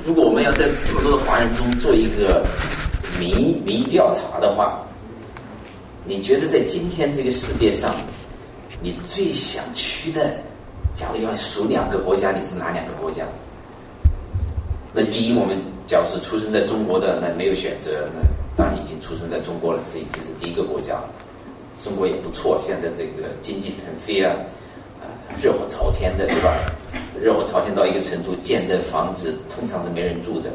如果我们要在这么多的华人中做一个民意调查的话，你觉得在今天这个世界上，你最想去的，假如要数2个国家，你是哪2个国家？那第一，我们假如是出生在中国的，那没有选择，那当然已经出生在中国了，这已经是第一个国家了。中国也不错，现在这个经济腾飞啊，热火朝天的，对吧？热火朝天到一个程度，建的房子通常是没人住的。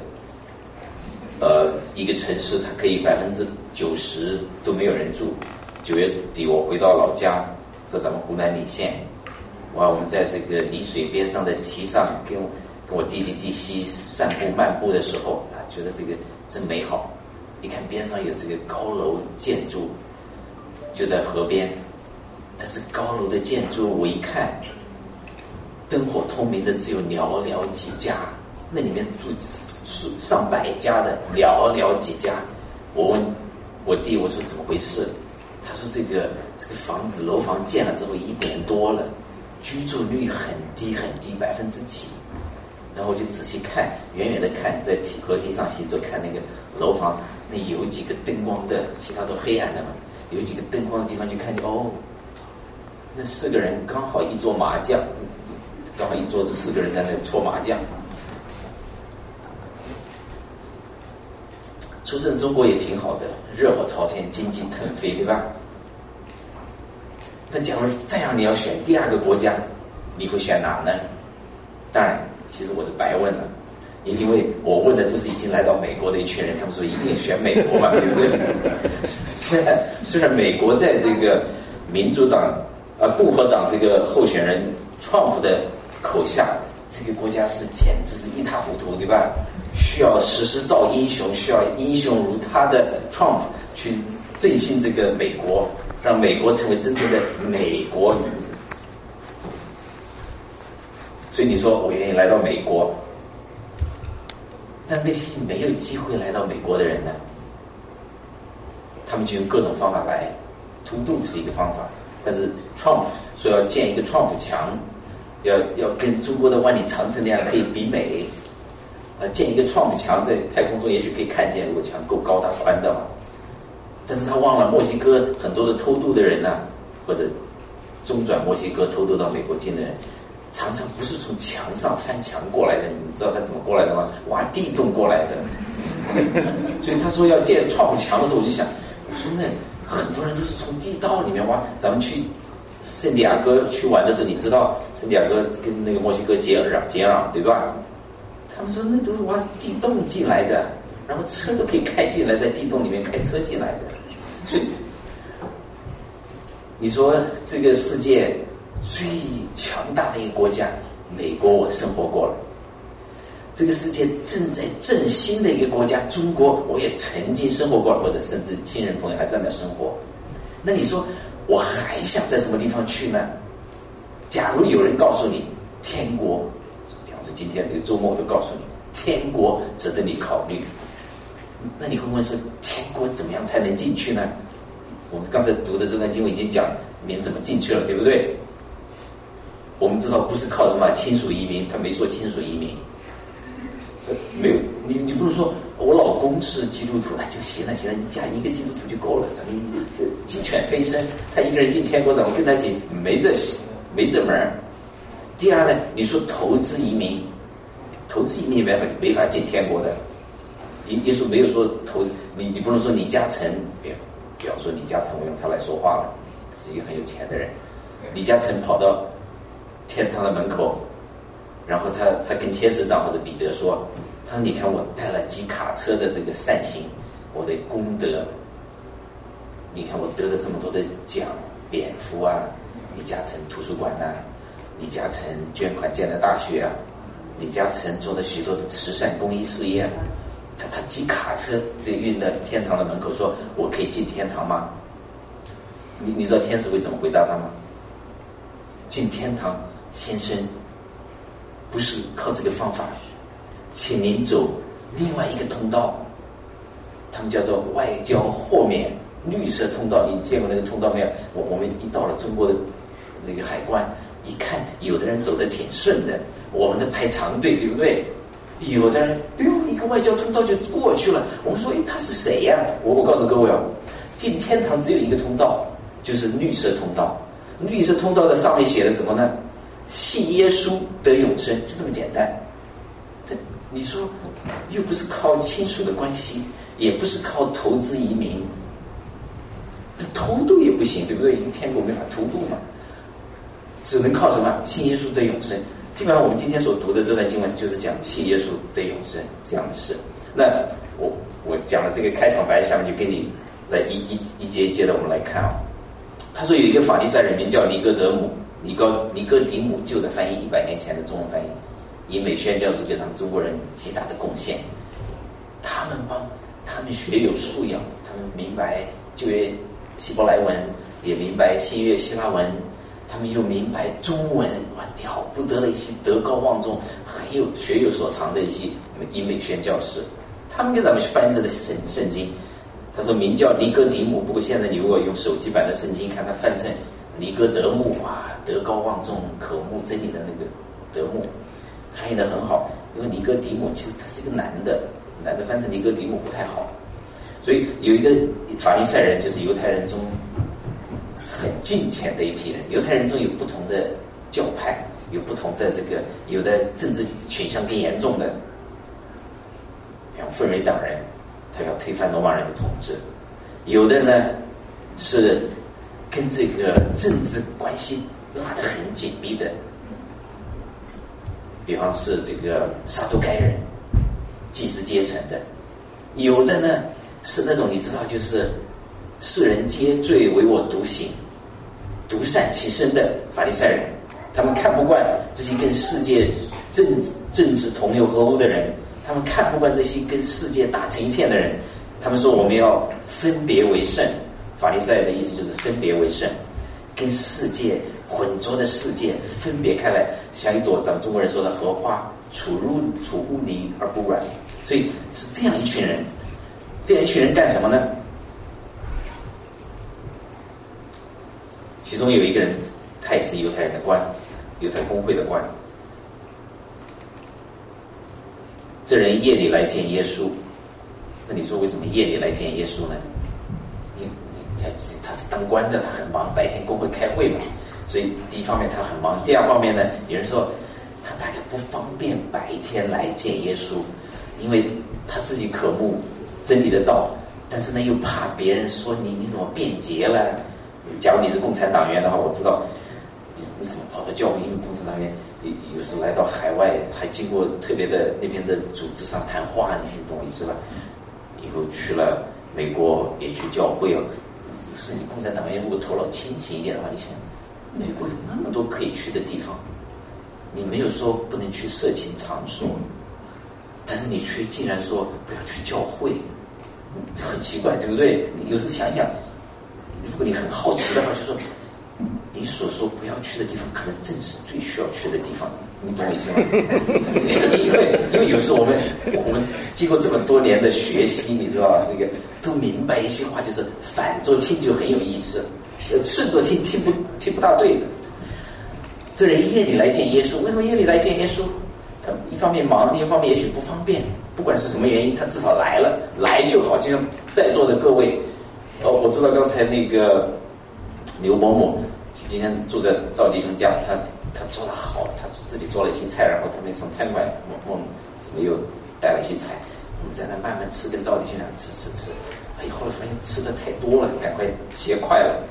一个城市它可以90%都没有人住。9月底我回到老家，在咱们湖南澧县，哇，我们在这个澧水边上的堤上，跟我弟弟弟媳散步漫步的时候啊，觉得这个真美好。一看边上有这个高楼建筑，就在河边，但是高楼的建筑我一看，灯火通明的只有寥寥几家，那里面住上百家的，寥寥几家。我问我弟，我说怎么回事？他说这个房子楼房建了之后1年多了，居住率很低很低，几%。然后我就仔细看，远远的看，在河堤上行走，看那个楼房，那有几个灯光的，其他都黑暗的嘛，有几个灯光的地方就看见那4个人刚好一桌麻将，刚好一桌子4个人在那搓麻将。出生中国也挺好的，热火朝天，经济腾飞，对吧？那假如这样你要选第2个国家，你会选哪呢？当然，其实我是白问了，因为我问的都是已经来到美国的一群人，他们说一定选美国嘛，对不对？虽然美国在这个民主党共和党这个候选人 Trump 的口下，这个国家是简直是一塌糊涂，对吧？需要时势造英雄，需要英雄如他的 Trump 去振兴这个美国，让美国成为真正的美国。所以你说我愿意来到美国，但那些没有机会来到美国的人呢？他们就用各种方法来，突渡是一个方法，但是 Trump 说要建一个 Trump 墙，要跟中国的万里长城那样可以比美，建一个 Trump 墙，在太空中也许可以看见，如果墙够高大宽的嘛。但是他忘了墨西哥很多的偷渡的人呢，或者中转墨西哥偷渡到美国境的人，常常不是从墙上翻墙过来的，你知道他怎么过来的吗？挖地洞过来的。所以他说要建 Trump 墙的时候，我就想，我说那很多人都是从地道里面挖。咱们去圣地亚哥去玩的时候，你知道圣地亚哥跟那个墨西哥接壤，对吧？他们说那都是挖地洞进来的，然后车都可以开进来，在地洞里面开车进来的。所以你说这个世界最强大的一个国家，美国我生活过了。这个世界正在振兴的一个国家，中国我也曾经生活过了，或者甚至亲人朋友还在那生活。那你说我还想在什么地方去呢？假如有人告诉你天国，比方说今天这个周末我都告诉你天国值得你考虑，那你会问说天国怎么样才能进去呢？我们刚才读的这段经文已经讲明怎么进去了，对不对？我们知道不是靠什么亲属移民，他没说亲属移民，没有，你不能说我老公是基督徒就行了，你加一个基督徒就够了，咱们鸡犬飞升，他一个人进天国，咱们跟他一起没这门。第二呢，你说投资移民没法进天国的。耶稣没有说投资，你不能说李嘉诚，比方说李嘉诚，我用他来说话了，是一个很有钱的人，李嘉诚跑到天堂的门口，然后他跟天使长或者彼得说，他说你看我带了几卡车的这个善行，我的功德，你看我得了这么多的奖，蝙蝠啊，李嘉诚图书馆啊，李嘉诚捐款建了大学啊，李嘉诚做了许多的慈善公益事业，他几卡车这运到天堂的门口，说我可以进天堂吗？你知道天使会怎么回答他吗？进天堂先生不是靠这个方法，请您走另外一个通道，他们叫做外交豁免绿色通道。你见过那个通道没有？我们一到了中国的那个海关，一看有的人走得挺顺的，我们都排长队，对不对？ 有的人不用一个外交通道就过去了。我们说，他是谁呀？我告诉各位哦，进天堂只有一个通道，就是绿色通道。绿色通道的上面写的什么呢？信耶稣得永生，就这么简单。对，你说又不是靠亲属的关系，也不是靠投资移民，偷渡也不行，对不对？因为天国没法偷渡嘛，只能靠什么？信耶稣得永生。基本上我们今天所读的这段经文就是讲信耶稣得永生这样的事。那我讲了这个开场白，下面就给你来一节一节的我们来看啊。他说有一个法利赛人名叫尼哥底母，旧的翻译100年前的中文翻译，以美宣教世界上中国人极大的贡献。他们学有素养，他们明白旧约希伯来文，也明白新约希腊文，他们又明白中文，哇，了不得的一些德高望重、很有学有所长的一些以美宣教士。他们给咱们翻这的圣经，他说名叫尼哥底母，不过现在你如果用手机版的圣经看，他翻成尼哥德慕，哇，德高望重、渴慕真理的那个德慕，翻译得很好。因为尼哥底母其实他是一个男的翻成尼哥底母不太好，所以有一个法利赛人，就是犹太人中很敬虔的一批人。犹太人中有不同的教派，有不同的有的政治倾向更严重的，比方奋锐党人，他要推翻罗马人的统治；有的呢是跟这个政治关系拉得很紧密的，比方是这个撒都该人，祭司阶层的；有的呢是那种你知道，就是世人皆醉唯我独醒，独善其身的法利赛人。他们看不惯这些跟世界政治同流合污的人，他们看不惯这些跟世界打成一片的人。他们说我们要分别为圣，法利赛的意思就是分别为圣，跟世界混浊的世界分别开来，像一朵咱们中国人说的荷花，处污泥而不染。所以是这样一群人。这样一群人干什么呢？其中有一个人，他也是犹太人的官，犹太公会的官。这人夜里来见耶稣。那你说为什么夜里来见耶稣呢？他是当官的，他很忙，白天公会开会嘛，所以第一方面他很忙。第二方面呢，有人说他大概不方便白天来见耶稣，因为他自己渴慕真理的道，但是呢又怕别人说你怎么变节了。假如你是共产党员的话，我知道你怎么跑到教会，因为共产党员有时来到海外，还经过特别的那边的组织上谈话，你懂我意思吧？以后去了美国也去教会哦。是你共产党员如果头脑清醒一点的话，你想美国有那么多可以去的地方，你没有说不能去色情场所，但是你却竟然说不要去教会，很奇怪，对不对？你有时想想，如果你很好奇的话，就说你所说不要去的地方，可能正是最需要去的地方。你懂我意思吗？因为有时候我们经过这么多年的学习，你知道吧？这个都明白一些话，就是反着听就很有意思，顺着听不大对的。这人夜里来见耶稣，为什么夜里来见耶稣？他一方面忙，另一方面也许不方便，不管是什么原因，他至少来了，来就好。就像在座的各位，我知道刚才那个刘伯母今天住在赵弟兄家，他做得好，他自己做了一些菜，然后他们从餐馆怎么又带了一些菜，我们在那慢慢吃，跟赵弟兄俩吃，哎，后来发现吃的太多了，赶快切快了。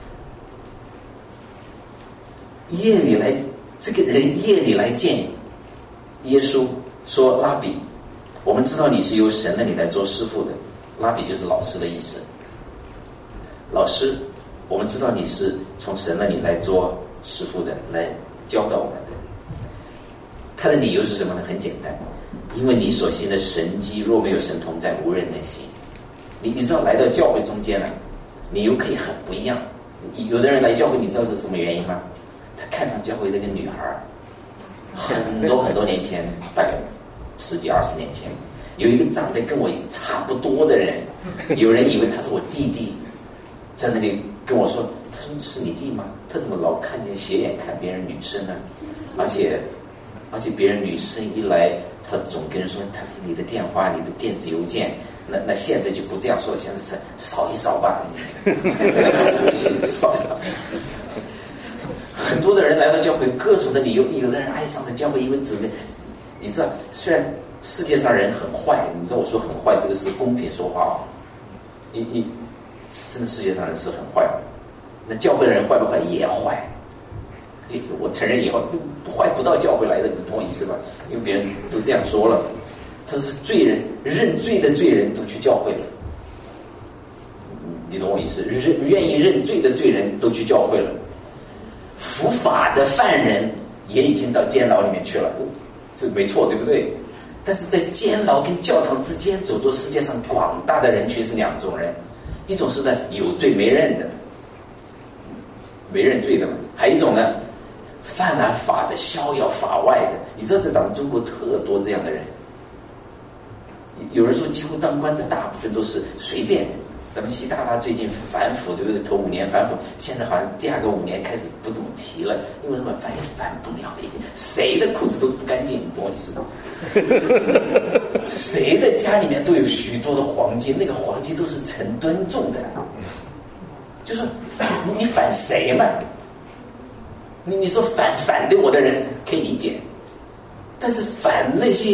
夜里来，这个人夜里来见耶稣，说拉比，我们知道你是由神那里来做师傅的，拉比就是老师的意思。老师，我们知道你是从神那里来做师傅的，来教导我们的。他的理由是什么呢？很简单，因为你所行的神迹，若没有神同在，无人能行。你知道来到教会中间了，你又可以很不一样。有的人来教会，你知道是什么原因吗？他看上教会那个女孩，很多年前，大概10几20年前，有一个长得跟我差不多的人，有人以为他是我弟弟，在那里跟我说，他说是你弟吗？他怎么老看见斜眼看别人女生呢？而且别人女生一来他总跟人说他你的电话、你的电子邮件，那现在就不这样说，现在是扫一扫吧，扫一扫。很多的人来到教会，各种的理由，有的人爱上了教会，因为姊妹，你知道，虽然世界上人很坏，你知道我说很坏，这个是公平说话哦。真的世界上人是很坏的，那教会的人坏不坏？也坏。我承认以后不坏不到教会来的，你懂我意思吧？因为别人都这样说了，他是罪人，认罪的罪人都去教会了，你懂我意思？愿意认罪的罪人都去教会了，伏法的犯人也已经到监牢里面去了，这没错，对不对？但是在监牢跟教堂之间走着世界上广大的人群是两种人，一种是呢有罪没认的，没认罪的嘛，还有一种呢犯了法的逍遥法外的。你知道在咱们中国特多这样的人，有人说几乎当官的大部分都是随便。咱们习大大最近反腐，对不对？头5年反腐，现在好像第2个5年开始不怎么提了，因为什么？发现反不了，谁的裤子都不干净，你懂我意思吗？谁的家里面都有许多的黄金，那个黄金都是成吨重的，就是你反谁嘛？你说反对我的人可以理解，但是反那些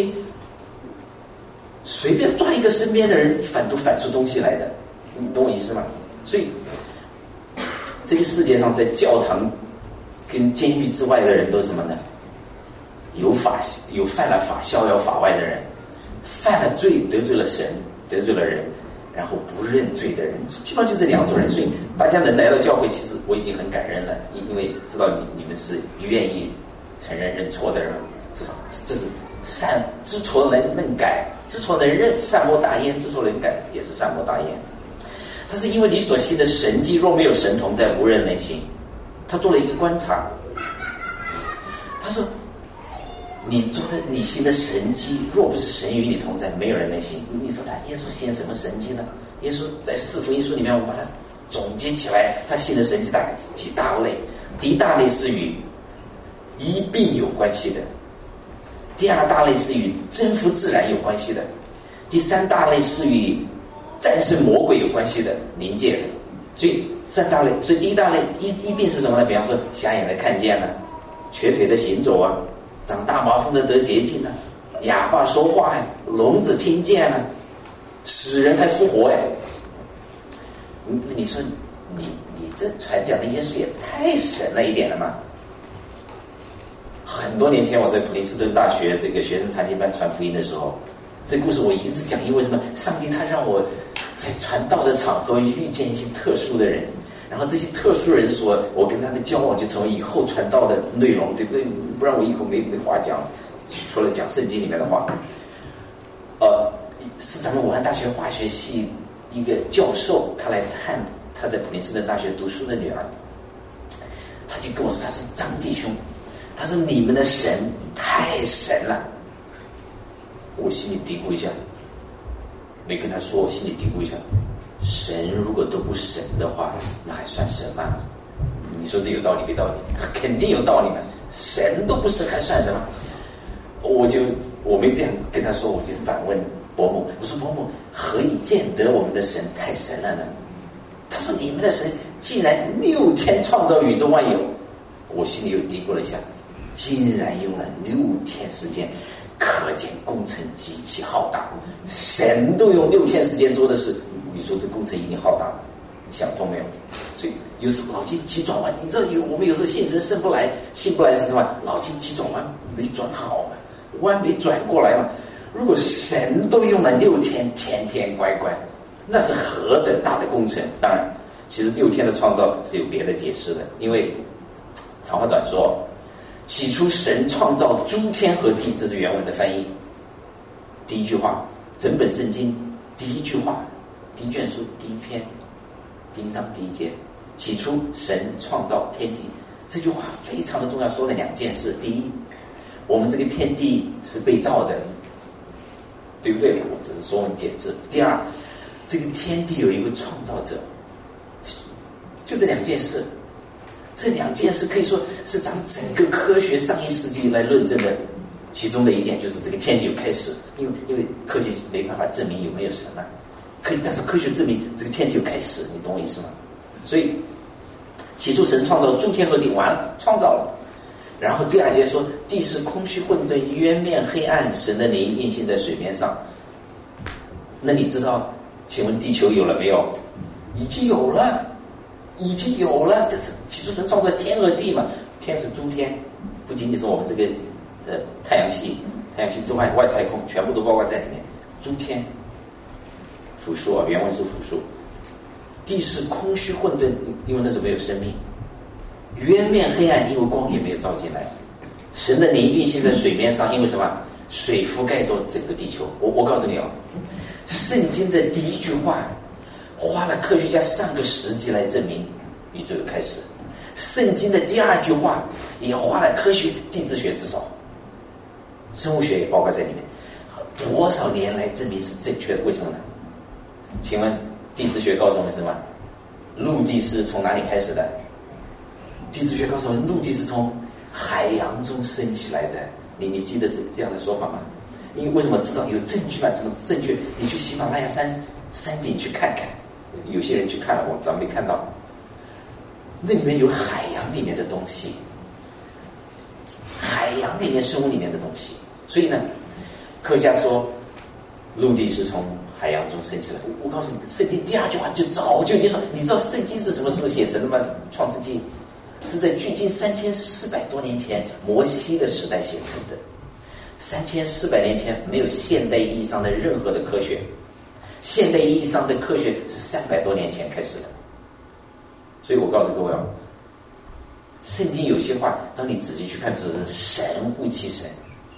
随便抓一个身边的人都反出东西来的，你懂我意思吗？所以这个世界上在教堂跟监狱之外的人都是什么呢？有犯了法逍遥法外的人，犯了罪得罪了神得罪了人，然后不认罪的人，基本上就这两种人。所以大家能来到教会，其实我已经很感恩了，因为知道你们是愿意承认认错的人，至少这是善知错能改，知错能认，善莫大焉，知错能改也是善莫大焉。他是因为你所信的神迹若没有神同在，无人能信。他做了一个观察，他说你行的神迹若不是神与你同在，没有人能信。你说他耶稣行什么神迹呢？耶稣在4福音书里面，我把它总结起来，他行的神迹大概几大类。第一大类是与医病有关系的，第二大类是与征服自然有关系的，第三大类是与战胜魔鬼有关系的，灵界的。所以3大类，所以第一大类医病是什么呢？比方说瞎眼的看见了，瘸腿的行走啊，长大麻风的得洁净了，哑巴说话呀，聋子听见了，死人还复活呀。你说你这传讲的耶稣也太神了一点了嘛。很多年前我在普林斯顿大学这个学生参经班传福音的时候，这故事我一直讲，因为什么？上帝他让我在传道的场合遇见一些特殊的人，然后这些特殊人说我跟他的交往就成为以后传道的内容，对不对？不然我以后没话讲，除了讲圣经里面的话。是咱们武汉大学化学系一个教授，他来探他在普林斯顿大学读书的女儿，他就跟我说他是张弟兄，他说你们的神太神了。我心里嘀咕一下，没跟他说，我心里嘀咕一下，神如果都不神的话，那还算神吗？你说这有道理没道理？肯定有道理嘛，神都不神还算什么？我没这样跟他说，我就反问伯母，我说伯母，何以见得我们的神太神了呢？他说你们的神竟然6天创造宇宙万有。我心里又嘀咕了一下，竟然用了6天时间，可见工程极其浩大。神都用6天时间做的事，你说这工程一定浩大，想通没有？所以有时脑筋急转弯，你知道我们有时候信神信不来是什么？脑筋急转弯没转好嘛，弯没转过来嘛。如果神都用了6天，天天乖乖，那是何等大的工程！当然，其实6天的创造是有别的解释的，因为长话短说，起初神创造诸天和地，这是原文的翻译。第一句话，整本圣经第一句话，第一卷书第一篇第1章第1节，起初神创造天地。这句话非常的重要，说了2件事。第一，我们这个天地是被造的，对不对？我只是说文解字。第二，这个天地有一位创造者，就这2件事。这2件事可以说是咱们整个科学上1世纪来论证的其中的一件就是这个天地有开始，因为科学没办法证明有没有神啊，但是科学证明这个天地有开始，你懂我意思吗？所以起初神创造诸天和地，完了创造了。然后第二节说地是空虚混沌，渊面黑暗，神的灵运行在水面上。那你知道，请问地球有了没有？已经有了。起初神创造天和地嘛，天是诸天，不仅仅是我们这个太阳系之外外太空，全部都包括在里面。诸天复数啊，原文是复数。地是空虚混沌，因为那时候没有生命。渊面黑暗，因为光也没有照进来。神的灵运行在水面上，因为什么？水覆盖着整个地球。我告诉你哦，圣经的第一句话花了科学家上个世纪来证明宇宙的开始。圣经的第二句话也花了科学地质学，至少生物学也包括在里面，多少年来证明是正确的。为什么呢？请问地质学告诉我们什么？陆地是从哪里开始的？地质学告诉我们，陆地是从海洋中升起来的。你记得这样的说法吗？因为为什么知道有证据嘛？这么正确，你去喜马拉雅山顶去看看，有些人去看了，我咱没看到。那里面有海洋里面的东西，海洋里面生物里面的东西。所以呢，科学家说陆地是从海洋中升起来的。我告诉你，圣经第二句话就早就已经说，你知道圣经是什么时候写成的吗？创世纪是在距今3400多年前摩西的时代写成的。3400年前没有现代意义上的任何的科学，现代意义上的科学是300多年前开始的。所以我告诉各位啊，圣经有些话当你仔细去看是神乎其神，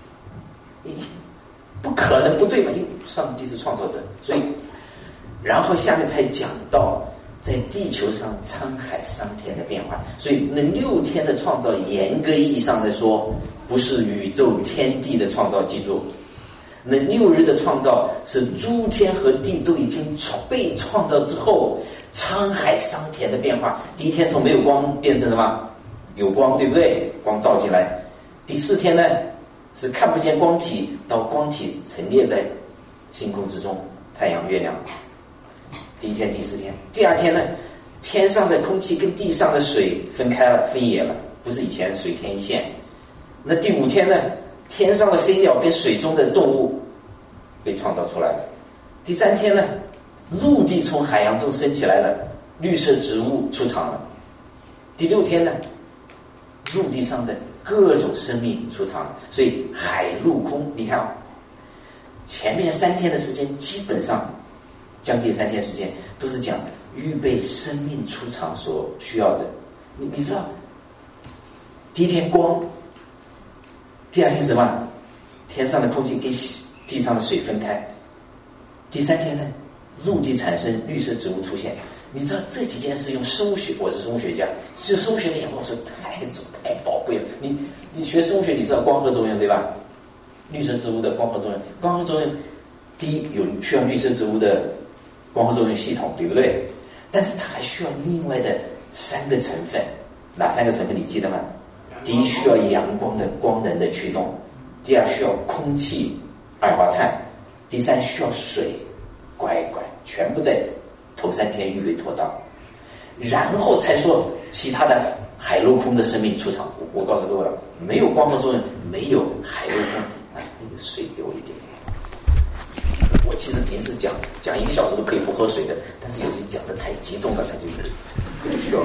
不可能不对嘛，因为上帝是创造者。所以然后下面才讲到在地球上沧海桑田的变化。所以那6天的创造，严格意义上来说不是宇宙天地的创造，记住，那6日的创造是诸天和地都已经被创造之后沧海桑田的变化。第一天从没有光变成什么？有光，对不对？光照进来。第4天呢，是看不见光体到光体陈列在星空之中，太阳、月亮。第1天、第4天。第2天呢，天上的空气跟地上的水分开了，分野了，不是以前水天一线。那第5天呢，天上的飞鸟跟水中的动物被创造出来了。第3天呢，陆地从海洋中升起来了，绿色植物出场了。第6天呢，陆地上的各种生命出场了。所以海陆空，你看前面3天的时间基本上将近3天时间都是讲预备生命出场所需要的。你知道第1天光，第2天什么？天上的空气跟地上的水分开。第3天呢，陆地产生，绿色植物出现。你知道这几件事用生物学，我是生物学家，是生物学的眼光说太宝贵了。你学生物学，你知道光合作用对吧？绿色植物的光合作用，光合作用第一有需要绿色植物的光合作用系统，对不对？但是它还需要另外的3个成分。哪3个成分你记得吗？第一，需要阳光的光能的驱动；第2，需要空气二氧化碳；第3，需要水。乖，全部在头3天预备妥当，然后才说其他的海陆空的生命出场。我告诉各位了，没有光合作用，没有海陆空。那个水给我一点。我其实平时讲1个小时都可以不喝水的，但是有些讲的太激动了，他就不需要。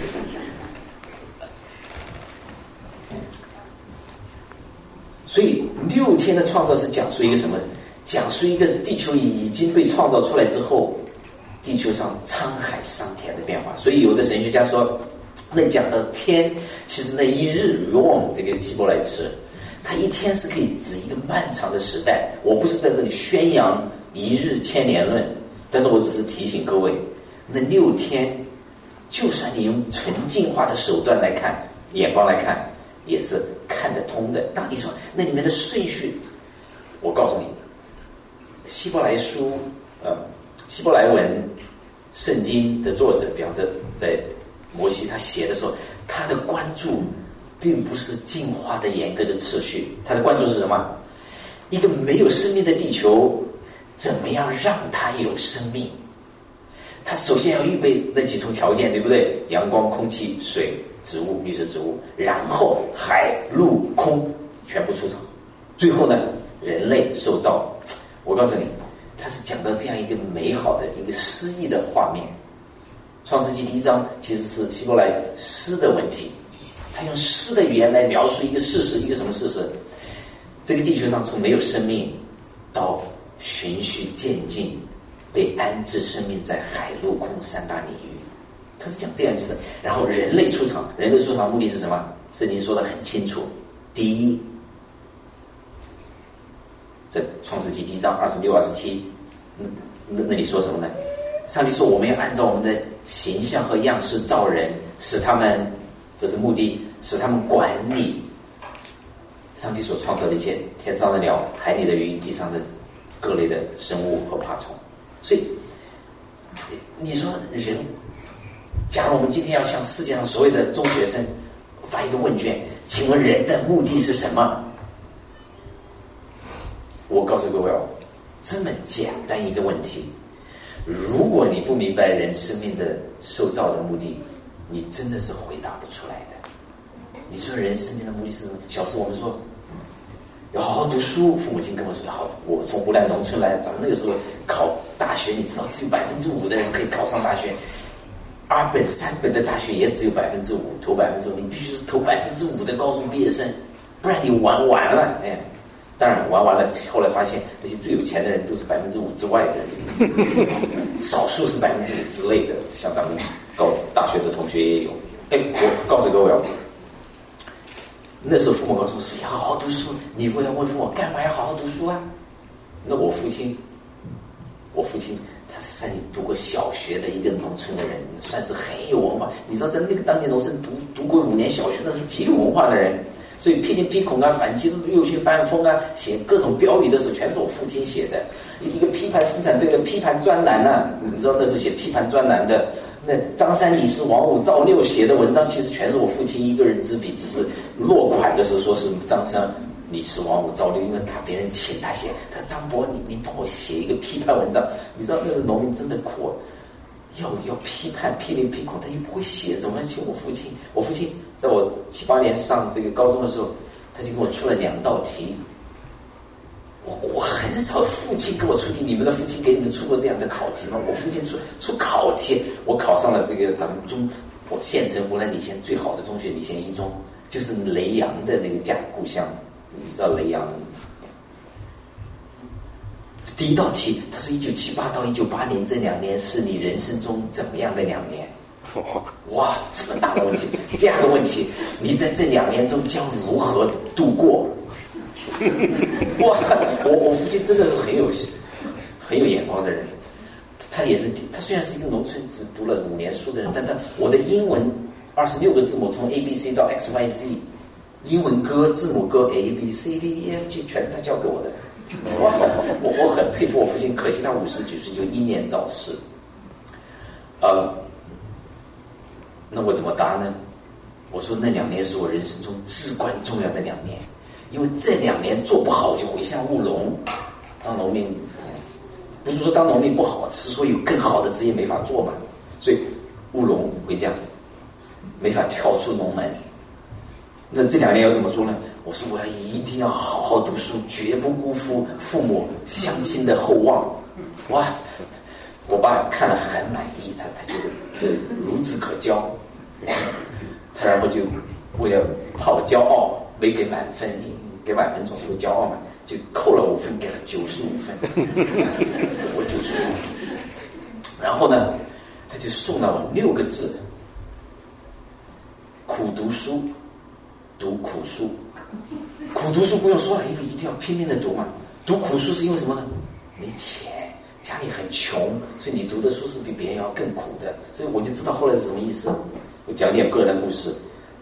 所以6天的创造是讲述一个什么？讲述一个地球已经被创造出来之后，地球上沧海桑田的变化。所以有的神学家说，那讲到天，其实那一日 yom 这个希伯来词，它一天是可以指一个漫长的时代。我不是在这里宣扬一日千年论，但是我只是提醒各位，那6天，就算你用纯净化的手段来看，眼光来看，也是看得通的。当你说那里面的顺序，我告诉你，希伯来书，希伯来文圣经的作者，比方说在摩西他写的时候，他的关注并不是进化的严格的次序，它的关注是什么？一个没有生命的地球，怎么样让它有生命？它首先要预备那几重条件，对不对？阳光、空气、水、植物、绿色植物，然后海、陆、空全部出场，最后呢，人类受造。我告诉你，它是讲到这样一个美好的一个诗意的画面。创世纪第1章其实是希伯来诗的问题，他用诗的语言来描述一个事实，一个什么事实？这个地球上从没有生命到循序渐进被安置生命在海陆空3大领域，他是讲这样，就是然后人类出场，人类出场的目的是什么？圣经说得很清楚，第一，这创世纪第1章26、27，那里说什么呢？上帝说我们要按照我们的形象和样式造人，使他们，这是目的，使他们管理上帝所创造的一切，天上的鸟、海里的鱼、地上的各类的生物和爬虫。所以你说人，假如我们今天要向世界上所有的中学生发一个问卷，请问人的目的是什么？我告诉各位哦，这么简单一个问题，如果你不明白人生命的受造的目的，你真的是回答不出来的。你说人生命的目的是什么？小时候我们说要好好读书，父母亲跟我说要好。我从湖南农村来，咱们那个时候考大学，你知道只有5%的人可以考上大学，2本、3本的大学也只有5%，投5%，你必须是投5%的高中毕业生，不然你玩完了。哎，当然玩完了，后来发现那些最有钱的人都是5%之外的人，少数是5%之类的，像咱们高大学的同学也有。哎，我告诉各位哦，那时候父母告诉我是要好好读书，你会要问父母干嘛要好好读书啊？那我父亲他算是读过小学的一个农村的人，算是很有文化。你知道在那个当年农村读过5年小学，那是极有文化的人。所以批林批孔啊，反击右旋反锋啊，写各种标语的时候，全是我父亲写的。一个批判生产队的批判专栏啊，你知道那是写批判专栏的。那张三李四王五赵六写的文章，其实全是我父亲一个人之笔，只是落款的时候说是张三李四王五赵六，因为别人请他写，他说张伯你帮我写一个批判文章。你知道那是农民真的苦，要批判批林批孔，他又不会写，怎么请我父亲？我父亲在我7、8年上这个高中的时候，他就给我出了2道题。我很少父亲给我出题，你们的父亲给你们出过这样的考题吗？我父亲出考题，我考上了这个咱们我县城湖南礼贤最好的中学礼贤一中，就是雷阳的那个故乡，你知道雷阳。第1道题，他说1978到1980这2年是你人生中怎么样的2年？哇，这么大的问题。第2个问题，你在这2年中将如何度过？哇，我父亲真的是很有眼光的人。他虽然是一个农村只读了5年书的人，但我的英文26个字母从 ABC 到 XYZ， 英文歌字母歌 ABCDEFG 全是他教给我的。哇，我很佩服我父亲，可惜他50几岁就英年早逝。那我怎么答呢？我说那2年是我人生中至关重要的2年，因为这2年做不好我就回乡务农。当农民不是说当农民不好，是说有更好的职业没法做嘛，所以务农回家，没法跳出农门。那这2年要怎么做呢？我说我一定要好好读书，绝不辜负父母乡亲的厚望。哇，我爸看了很满意，他觉得这孺子可教，他然后就为了怕我骄傲，没给满分，给满分总是会骄傲嘛，就扣了5分，给了95分，我95分。然后呢，他就送了我6个字：苦读书，读苦书。苦读书不用说了，因为一定要拼命的读嘛。读苦书是因为什么呢？没钱，家里很穷，所以你读的书是比别人要更苦的。所以我就知道后来是什么意思。我讲点个人故事。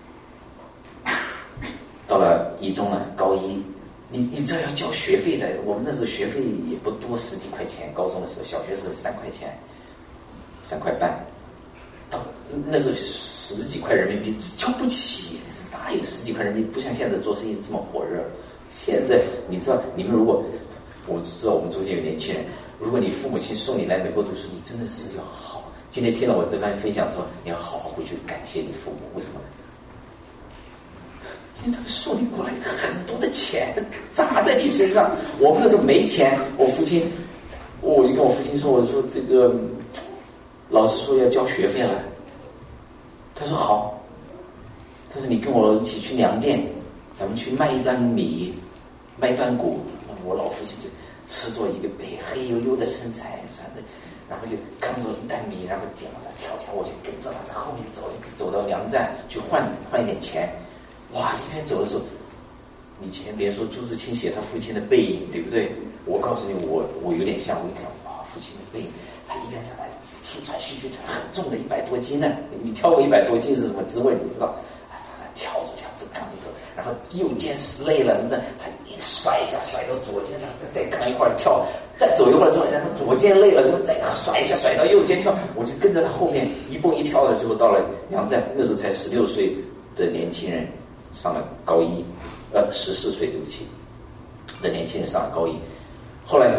到了1中了，高1，你知道要交学费的。我们那时候学费也不多，10几块钱。高中的时候，小学是3块钱，3块半。到那时候10几块人民币交不起， 哪有十几块人民币？不像现在做生意这么火热。现在你知道，你们如果我知道我们中间有年轻人，如果你父母亲送你来美国读书，你真的是要好。今天听了我这番分享之后，你要好好回去感谢你父母。为什么呢？因为他们送你过来很多的钱砸在你身上。我们那时候没钱，我就跟我父亲说，我说这个老师说要交学费了，他说好，他说你跟我一起去粮店，咱们去卖一担米，卖一担谷。我老父亲就吃着一个背黑黝黝的身材，然后就扛着一担米，然后点了他跳，我就跟着他在后面走，一直走到粮站去换一点钱。哇，一边走的时候，以前别人说朱自清写他父亲的背影，对不对？我告诉你，我有点像。我一看，哇，父亲的背影，他一边在那里气喘吁吁，很重的100多斤呢。你跳过100多斤是什么滋味？你知道？他跳着扛着，然后右肩累了，他一甩一下，甩到左肩上，再扛一会儿跳，再走一会儿之后，然后左肩累了，再甩一下，甩到右肩跳。我就跟着他后面一蹦一跳的，最后到了粮站。那时候才16岁的年轻人上了高一，14岁对不起的年轻人上了高一。后来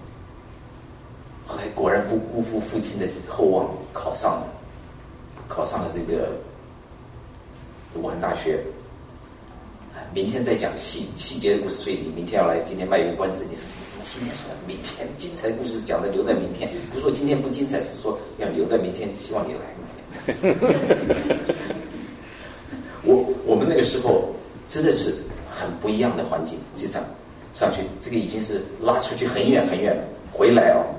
果然不辜负父亲的厚望，考上了这个武汉大学。明天再讲细节的故事，所以你明天要来，今天卖一个关子。你说你怎么今天说的？明天精彩的故事讲的留在明天，不是说今天不精彩，是说要留在明天，希望你来。我们那个时候真的是很不一样的环境，机场上去，这个已经是拉出去很远很远了，回来哦。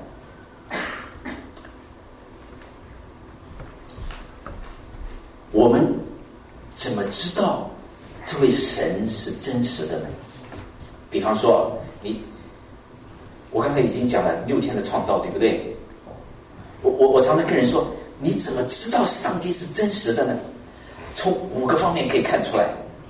我们怎么知道这位神是真实的呢？比方说，我刚才已经讲了6天的创造，对不对？我常常跟人说，你怎么知道上帝是真实的呢？从5个方面可以看出来。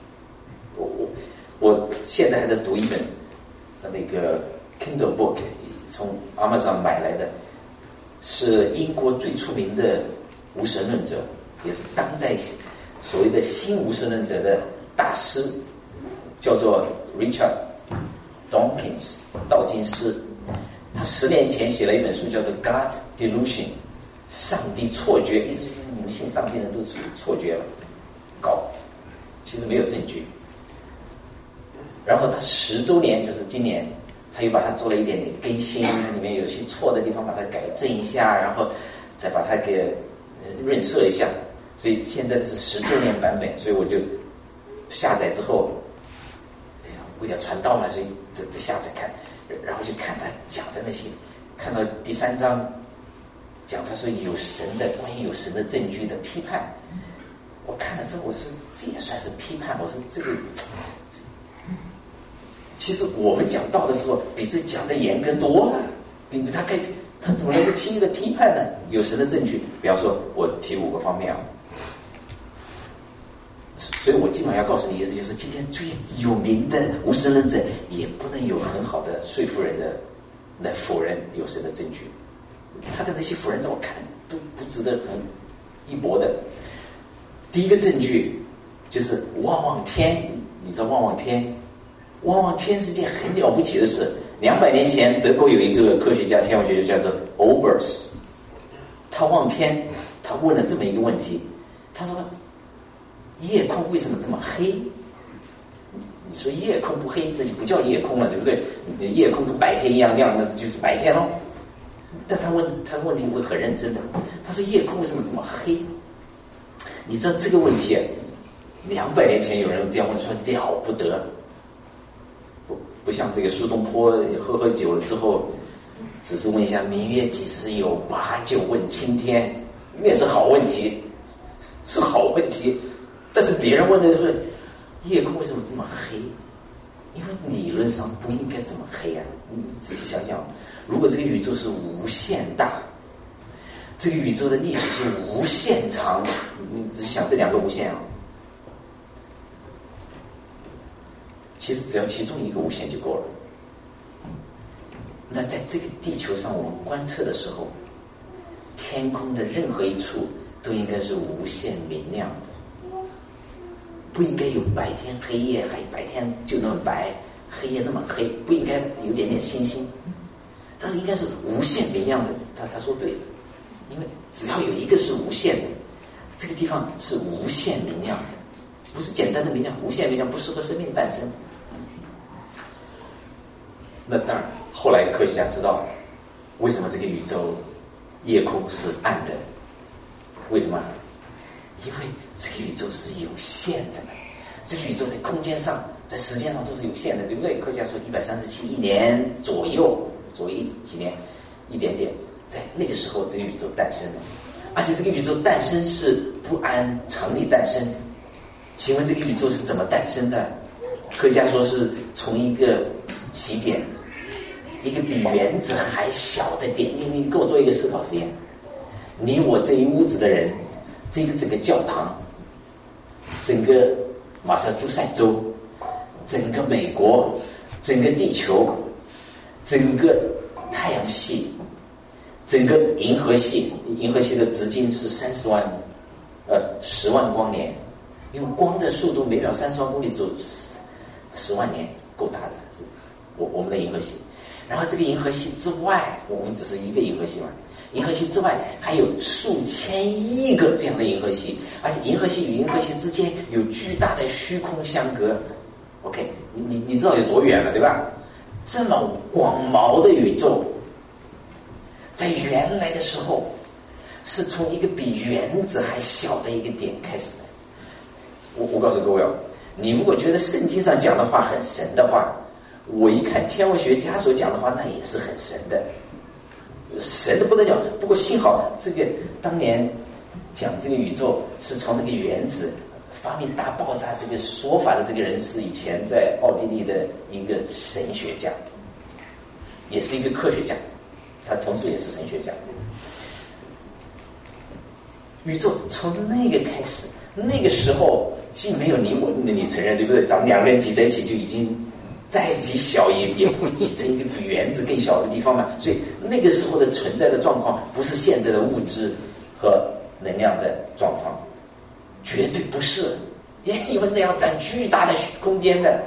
我现在还在读一本那个 Kindle Book， 从 Amazon 买来的，是英国最出名的无神论者，也是当代所谓的新无神论者的大师，叫做 Richard Dawkins 道金斯。他10年前写了一本书，叫做 God Delusion 上帝错觉，意思就是你们信上帝的人都属于错觉了，其实没有证据。然后他10周年，就是今年，他又把它做了一点点更新，里面有些错的地方把它改正一下，然后再把它给润色一下。所以现在是10周年版本，所以我就下载之后，为了传道嘛，所以就下载看，然后就看他讲的那些，看到第3章讲他说关于有神的证据的批判。我看了之后，我说这也算是批判。我说这个，其实我们讲道的时候比这讲的严格多了，比他怎么能够轻易的批判呢？有神的证据，比方说我提5个方面啊。所以我基本上要告诉你，意思就是今天最有名的无神论者也不能有很好的说服人的来否认有神的证据。他的那些否认在我看都不值得很一驳的。第一个证据就是望望天，你知道望望天是件很了不起的事。200年前，德国有一个科学家、天文学家叫做 Olbers， 他望天，他问了这么一个问题，他说夜空为什么这么黑？你说夜空不黑，那就不叫夜空了，对不对？夜空跟白天一样亮，那就是白天咯。但他问问题会很认真的，他说夜空为什么这么黑？你知道这个问题200年前有人这样问，说了不得，不像这个苏东坡喝酒了之后，只是问一下明月几时有，8九问青天，那是好问题，是好问题。但是别人问的是夜空为什么这么黑？因为理论上不应该这么黑啊！你仔细想想，如果这个宇宙是无限大，这个宇宙的历史是无限长，你仔细想这2个无限啊，其实只要其中一个无限就够了。那在这个地球上我们观测的时候，天空的任何一处都应该是无限明亮的。 不应该有白天黑夜，还白天就那么白，黑夜那么黑，不应该有点点星星，但是应该是无限明亮的。他说对的，因为只要有一个是无限的，这个地方是无限明亮的，不是简单的明亮，无限明亮不适合生命诞生。那当然，后来科学家知道为什么这个宇宙夜空是暗的，为什么？因为这个宇宙是有限的，这个宇宙在空间上、在时间上都是有限的，对不对？科学家说137亿年左右几年，一点点，在那个时候这个宇宙诞生了，而且这个宇宙诞生是不按常理诞生。请问这个宇宙是怎么诞生的？科学家说是从一个起点，一个比原子还小的点。你给我做一个思考实验，你我这一屋子的人，这个整个教堂，整个马萨诸塞州，整个美国，整个地球，整个太阳系，整个银河系，银河系的直径是10万光年，用光的速度每秒30万公里走10万年，够大的。我们的银河系，然后这个银河系之外，我们只是一个银河系嘛，银河系之外还有数千亿个这样的银河系，而且银河系与银河系之间有巨大的虚空相隔。OK， 你知道有多远了，对吧？这么广袤的宇宙，在原来的时候是从一个比原子还小的一个点开始的。我告诉各位哦，你如果觉得圣经上讲的话很神的话，我一看天文学家所讲的话，那也是很神的，神的不得了。不过幸好这个当年讲这个宇宙是从那个原子发明大爆炸这个说法的这个人，是以前在奥地利的一个神学家，也是一个科学家，他同时也是神学家。宇宙从那个开始，那个时候既没有你我，你承认对不对？咱们两个人挤在一起就已经再挤小也不会挤成一个比原子更小的地方嘛。所以那个时候的存在的状况不是现在的物质和能量的状况，绝对不是，因为那样占巨大的空间的。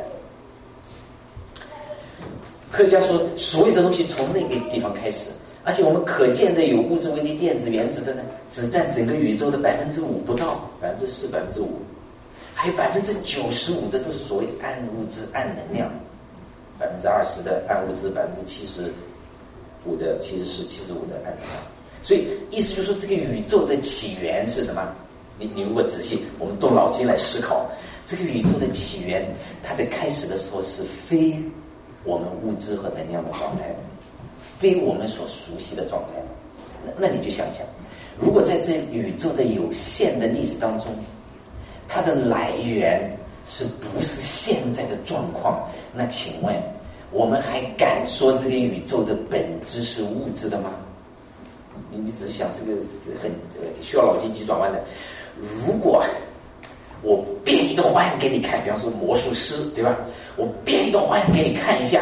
科学家说所有的东西从那个地方开始，而且我们可见的有物质、微粒、电子、原子的呢，只占整个宇宙的5%不到，4%、5%，还有95%的都是所谓暗物质、暗能量，20%的暗物质，75%的其实是75%的暗能量。所以意思就是说，这个宇宙的起源是什么？你如果仔细我们动脑筋来思考，这个宇宙的起源，它的开始的时候是非我们物质和能量的状态，非我们所熟悉的状态。那你就想想，如果在这宇宙的有限的历史当中，它的来源是不是现在的状况？那请问我们还敢说这个宇宙的本质是物质的吗？你只是想这个很需要脑筋急转弯的。如果我变一个花样给你看，比方说魔术师，对吧？我变一个花样给你看一下，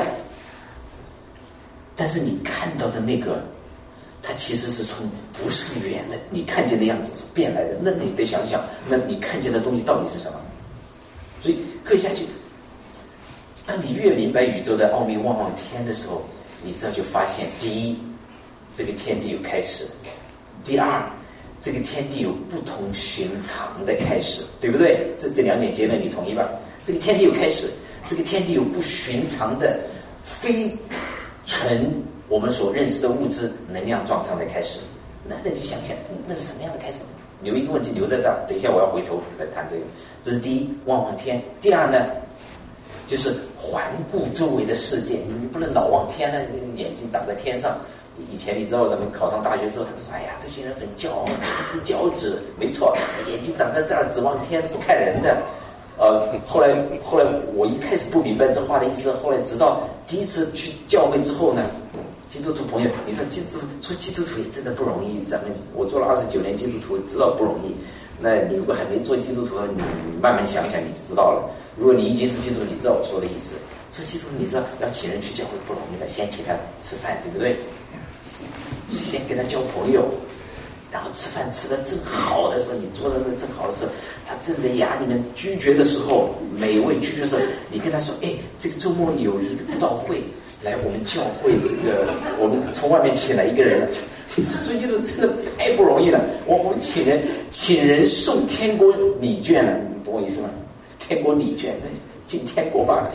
但是你看到的那个，它其实是从不是圆的，你看见的样子是变来的。那你得想想，那你看见的东西到底是什么？所以科学家就，当你越明白宇宙的奥秘望望天的时候，你知道就发现，第一，这个天地有开始；第二，这个天地有不同寻常的开始，对不对？这两点结论你同意吧？这个天地有开始，这个天地有不寻常的、非纯我们所认识的物质能量状态的开始。那你就想想，那是什么样的开始？留一个问题留在这儿，等一下我要回头来谈这个。这是第一，望望天；第二呢，就是环顾周围的世界，你不能老望天呢，眼睛长在天上。以前你知道咱们考上大学之后，他们说：“哎呀，这些人很骄傲，天之骄子。”没错，眼睛长在这儿，指望天，不看人的。后来我一开始不明白这话的意思，后来直到第一次去教会之后呢，基督徒朋友，你说做基督徒也真的不容易。我做了29年基督徒，知道不容易。那你如果还没做基督徒，你慢慢想想你就知道了。如果你已经是基督徒，你知道我说的意思。做基督徒，你知道要请人去教会不容易的，先请他吃饭，对不对？先跟他交朋友， 然后吃饭吃的正好的时候，你做的那正好的时候，他正在牙里面咀嚼的时候，美味咀嚼的时候，你跟他说，哎，这个周末有一个布道会，来我们教会这个，我们从外面请来一个人，所以这个真的太不容易了。我们请人送天国礼券了，你懂我意思吗？天国礼券，进天国吧。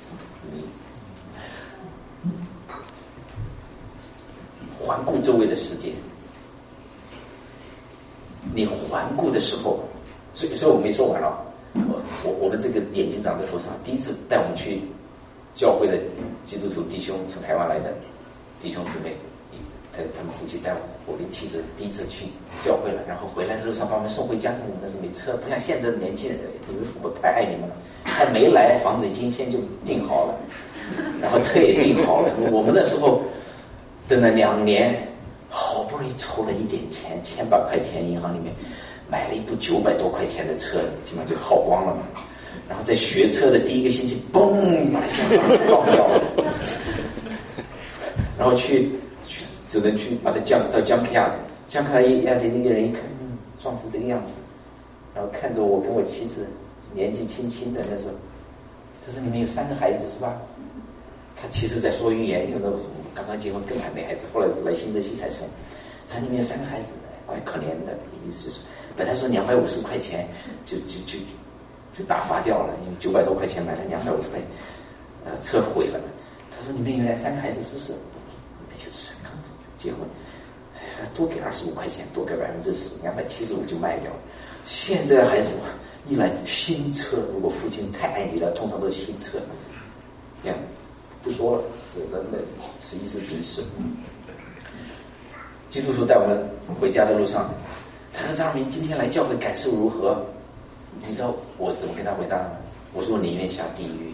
环顾周围的世界，你环顾的时候，所以我没说完了。我们这个眼睛长在头上，第一次带我们去教会的基督徒弟兄，从台湾来的弟兄姊妹，他们夫妻带我跟妻子第一次去教会了，然后回来的路上把我们送回家。我们那是没车，不像现在的年轻人，你们父母太爱你们了，还没来，房子已经先就订好了，然后车也订好了。我们那时候等了2年，好不容易筹了一点钱，100把块钱，银行里面买了一部900多块钱的车，基本上就耗光了嘛。然后在学车的第1个星期，嘣，把箱撞掉了，然后只能去把它降到junkyard的那个人一看，撞成这个样子，然后看着我跟我妻子年纪轻轻的那时候，他说你们有3个孩子是吧？他其实在说预言，因为刚刚结婚更还没孩子，后来来新泽西才生。他里面有3个孩子，怪可怜的，意思就是本来说250块钱就打发掉了，因为900多块钱买了250块，车毁了。他说你们原来3个孩子是不是？没就是刚结婚，多给25块钱，多给10%，275就卖掉了。现在孩子一来新车，如果父亲太爱你了，通常都是新车。不说了，这人的此一是彼事。基督徒带我们回家的路上，他说张明今天来教会感受如何？你知道我怎么跟他回答吗？我说宁愿下地狱。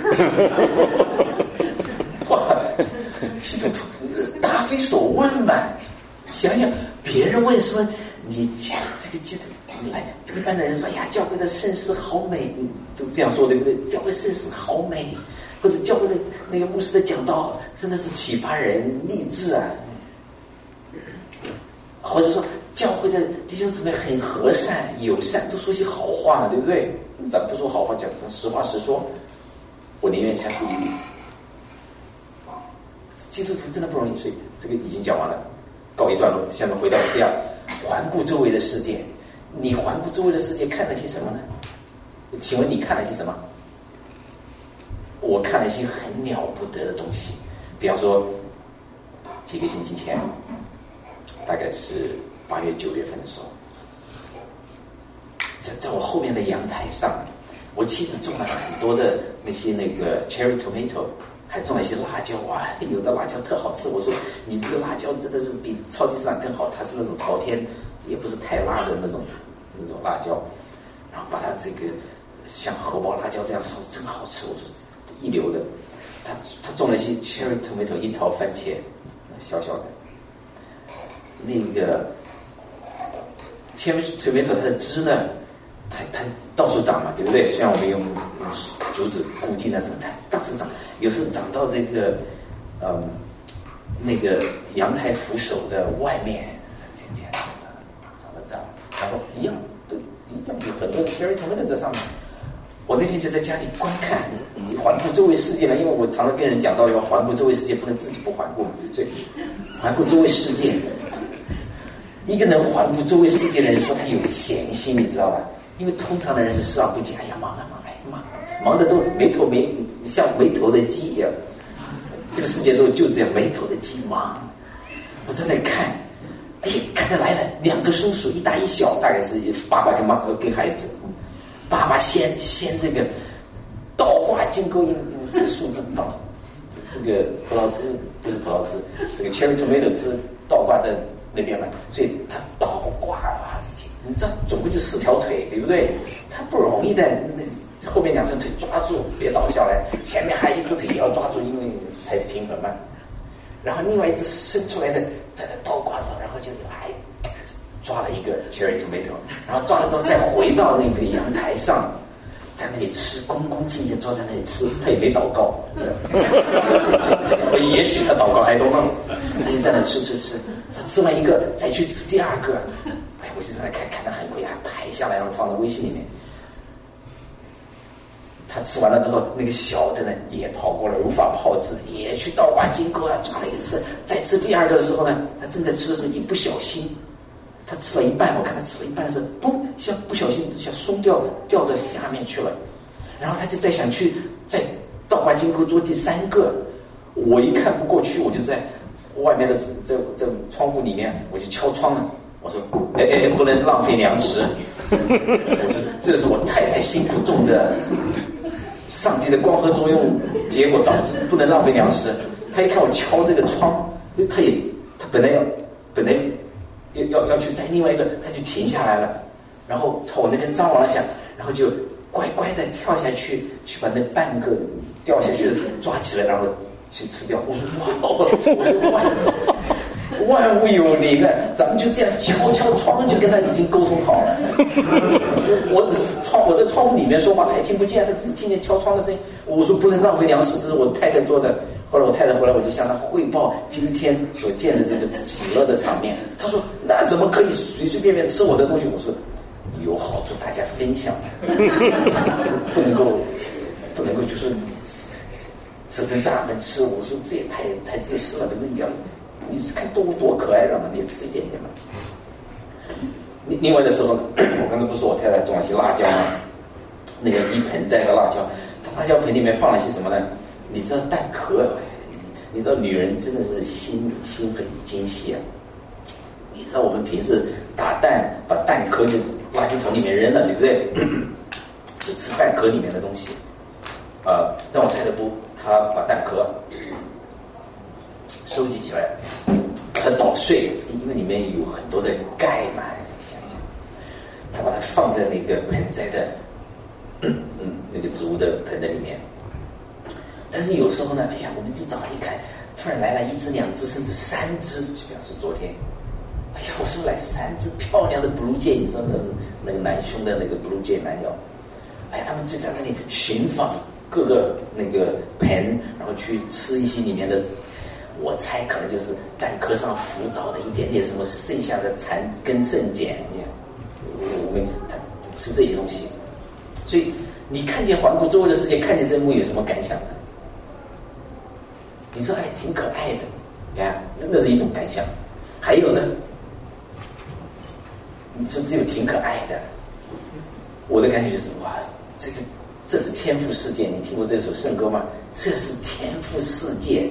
哇，基督徒答非所问嘛！想想别人问说你讲这个基督徒来，一般的人说呀，教会的圣事好美，都这样说对不对？教会圣事好美。或者教会的那个牧师的讲道真的是启发人励志啊，或者说教会的弟兄姊妹很和善友善，都说些好话，对不对？咱不说好话，讲实话实说。我宁愿下地狱。基督徒真的不容易，所以这个已经讲完了，告一段落。下面回到这样环顾周围的世界，你环顾周围的世界看了些什么呢？请问你看了些什么？我看了一些很了不得的东西，比方说几个星期前，大概是8月9月份的时候，在我后面的阳台上，我妻子种了很多的那个 cherry tomato， 还种了一些辣椒啊，有的辣椒特好吃。我说你这个辣椒真的是比超级市场更好，它是那种朝天，也不是太辣的那种辣椒，然后把它这个像荷包辣椒这样烧，真好吃。我说一流的，他种了些 cherry tomato， 樱桃番茄，小小的。那个 cherry tomato 它的枝呢，它到处长嘛，对不对？虽然我们用竹子固定的什么，它到处长，有时候长到这个那个阳台扶手的外面，这样长，然后一样有很多的 cherry tomato 在上面。我那天就在家里观看，环顾周围世界了，因为我常常跟人讲到要环顾周围世界，不能自己不环顾，所以环顾周围世界。一个能环顾周围世界的人说他有闲心，你知道吧？因为通常的人是视而不见，哎呀忙忙的都像没头的鸡一样，这个世界就这样没头的鸡忙。我在那看，哎呀，看得来了，2个叔叔，一大一小，大概是爸爸跟孩子。爸爸先这个倒挂金钩，用这个树枝倒，这个葡萄枝不是葡萄枝，这个 cherry tomato 枝倒挂在那边嘛，所以他倒挂发自己，你知道总共就4条腿，对不对？他不容易的，那后面2条腿抓住，别倒下来，前面还1只腿也要抓住，因为才平衡嘛。然后另外一只伸出来的在那倒挂上，然后就抓了一个 cherry tomato， 然后抓了之后再回到那个阳台上， 在那里吃，恭恭敬敬坐在那里吃，他也没祷告。也许他祷告I don't know，他就在那吃。他吃完一个，再去吃第二个。哎，我就在那看得很贵，还拍下来，然后放到微信里面。他吃完了之后，那个小的呢也跑过来，如法炮制，也去倒挂金钩啊，抓了一次。再吃第二个的时候呢，他正在吃的时候，一不小心，他吃了一半，我看他吃了一半的时候，嘣，像不小心像松掉到下面去了。然后他就再想去再倒挂金钩做第三个，我一看不过去，我就在外面的这窗户里面，我就敲窗了。我说，不能浪费粮食。我说，这是我太太辛苦种的。上帝的光合作用，结果导致不能浪费粮食。他一看我敲这个窗，他本来要去摘另外一个，他就停下来了，然后朝我那边张望了一下，然后就乖乖的跳下去把那半个掉下去抓起来，然后去吃掉。我说哇，万物有灵啊！咱们就这样敲窗，就跟他已经沟通好了。我只是我在窗户里面说话，他也听不见，他只听见敲窗的声音。我说不能浪费粮食，这是我太太做的。后来我太太回来，我就向她汇报今天所见的这个喜乐的场面。她说：“那怎么可以随随便便吃我的东西？”我说：“有好处大家分享，不能够就是指着咱们吃。”我说这也太自私了，对不对？你是看动物多可爱，让他们也吃一点点嘛。另外的时候呢，我刚才不是我太太种了些辣椒吗？那个一盆栽的辣椒，它辣椒盆里面放了些什么呢？你知道蛋壳，你知道女人真的是心很精细啊。你知道我们平时打蛋，把蛋壳就垃圾桶里面扔了，对不对？只吃蛋壳里面的东西。但我太太不，她把蛋壳收集起来，把它捣碎，因为里面有很多的钙嘛。想想，他把它放在那个盆栽的，那个植物的盆的里面。但是有时候呢，哎呀，我们一早一看，突然来了1只、2只，甚至3只，就表示昨天，哎呀，我说来3只漂亮的 blue jay， 你知道那个南胸的那个 blue jay 蓝鸟，哎呀，他们就在那里寻访各个那个盆，然后去吃一些里面的。我猜可能就是蛋壳上浮着的一点点什么剩下的残根剩碱，我们吃这些东西。所以你看见环顾周围的世界，看见这幕有什么感想呢？你说哎，挺可爱的，呀，那是一种感想。还有呢，你说只有挺可爱的，我的感觉就是哇，这是天赋世界。你听过这首圣歌吗？这是天赋世界。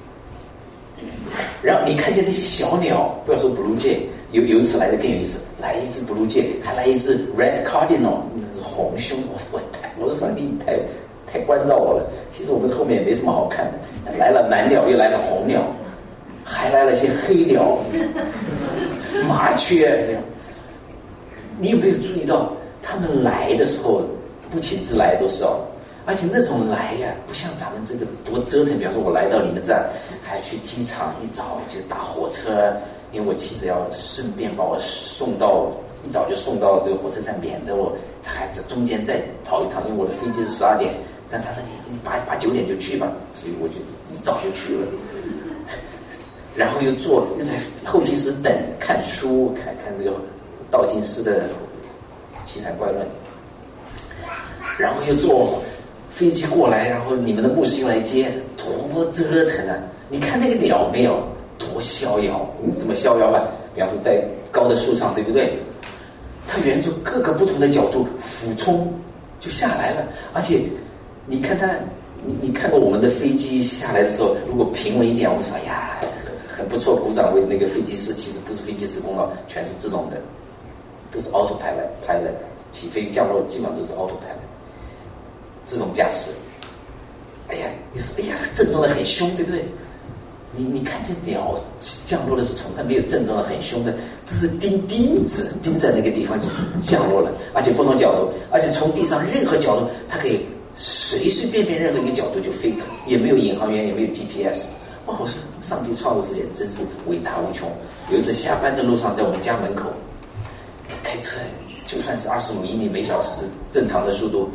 然后你看见那些小鸟，不要说 blue jay， 有一次来的更有意思，来一只 blue jay， 还来一只 red cardinal， 那是红胸。我说上帝太关照我了。其实我们后面也没什么好看的，来了蓝鸟，又来了红鸟，还来了些黑鸟、麻雀。你有没有注意到他们来的时候不请自来都是哦？而且那种来呀，不像咱们这个多折腾。比方说，我来到你们这儿，还要去机场，一早就打火车，因为我妻子要顺便把我一早就送到这个火车站，免得我还在中间再跑一趟，因为我的飞机是12点。但他说你8、9点就去吧，所以我就一早就去了。然后又在候机室等，看书，看这个道金斯的奇谈怪论，然后又坐飞机过来，然后你们的牧师又来接，多折腾啊！你看那个鸟没有，多逍遥！你怎么逍遥吧？比方说在高的树上，对不对？它沿着各个不同的角度俯冲就下来了。而且你看它，你看过我们的飞机下来的时候，如果平稳一点，我们说哎呀很不错，鼓掌为那个飞机师。其实不是飞机师功劳，全是自动的，都是 autopilot，起飞降落基本上都是 autopilot。自动驾驶，哎呀，你说哎呀，震动的很凶，对不对？你看这鸟降落的是从它没有震动的很凶的，都是钉子钉在那个地方就降落了，而且不同角度，而且从地上任何角度，它可以随随便便任何一个角度就飞，也没有引航员，也没有 GPS。哇，我说上帝创造世界真是伟大无穷。有一次下班的路上，在我们家门口开车，就算是25英里每小时正常的速度。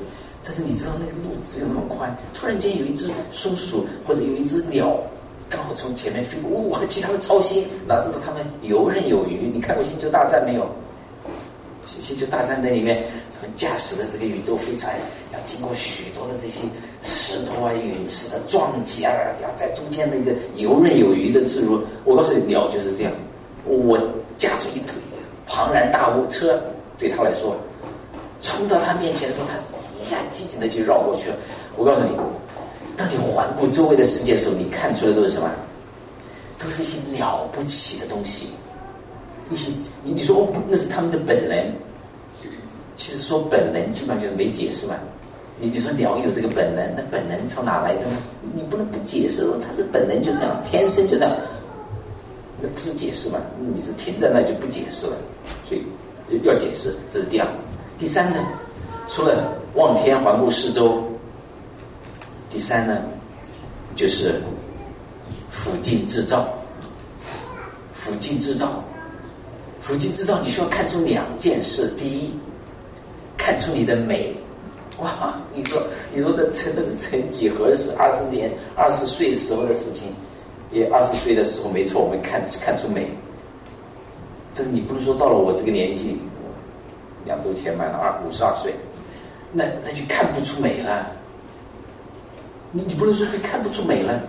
但是你知道那个路只有那么宽，突然间有一只松鼠或者有一只鸟刚好从前面飞过，哇，其他人操心，哪知道他们游刃有余。你看过《星球大战》没有？星球大战那里面，他们驾驶的这个宇宙飞船要经过许多的这些石头啊、陨石的撞击啊，要在中间那个游刃有余的自如。我告诉你，鸟就是这样，我驾着一腿庞然大物车，对他来说，冲到他面前的时候，他一下机警的就绕过去了。我告诉你，当你环顾周围的世界的时候，你看出来都是什么？都是一些了不起的东西。你说哦，那是他们的本能。其实说本能基本上就是没解释嘛。你说鸟有这个本能，那本能从哪来的呢？你不能不解释，它是本能就这样，天生就这样，那不是解释嘛？你是停在那就不解释了，所以要解释，这是第二。第三呢，除了望天环顾四周，第三呢就是辅镜制造。辅镜制造，辅镜制造，你需要看出两件事。第一，看出你的美。哇，你说的真的是曾几何时，20岁时候的事情，也20岁的时候没错，我们看出美。但是你不能说到了我这个年纪，2周前满了52岁，那就看不出美了。你不能说就看不出美了，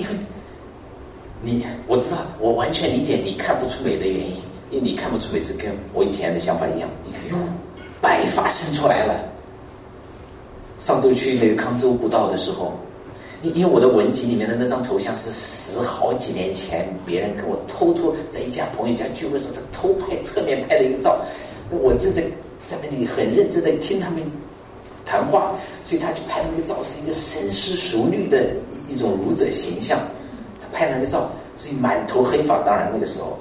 我知道，我完全理解你看不出美的原因，因为你看不出美是跟我以前的想法一样。你看，哟，白发生出来了。上周去那个康州步道的时候，因为我的文集里面的那张头像是10好几年前别人跟我偷在一家朋友家聚会时候，他偷拍侧面拍的一个照，我正在那里很认真的听他们谈话，所以他就拍那个照是一个深思熟虑的一种儒者形象。拍那个照，所以满头黑发。当然那个时候，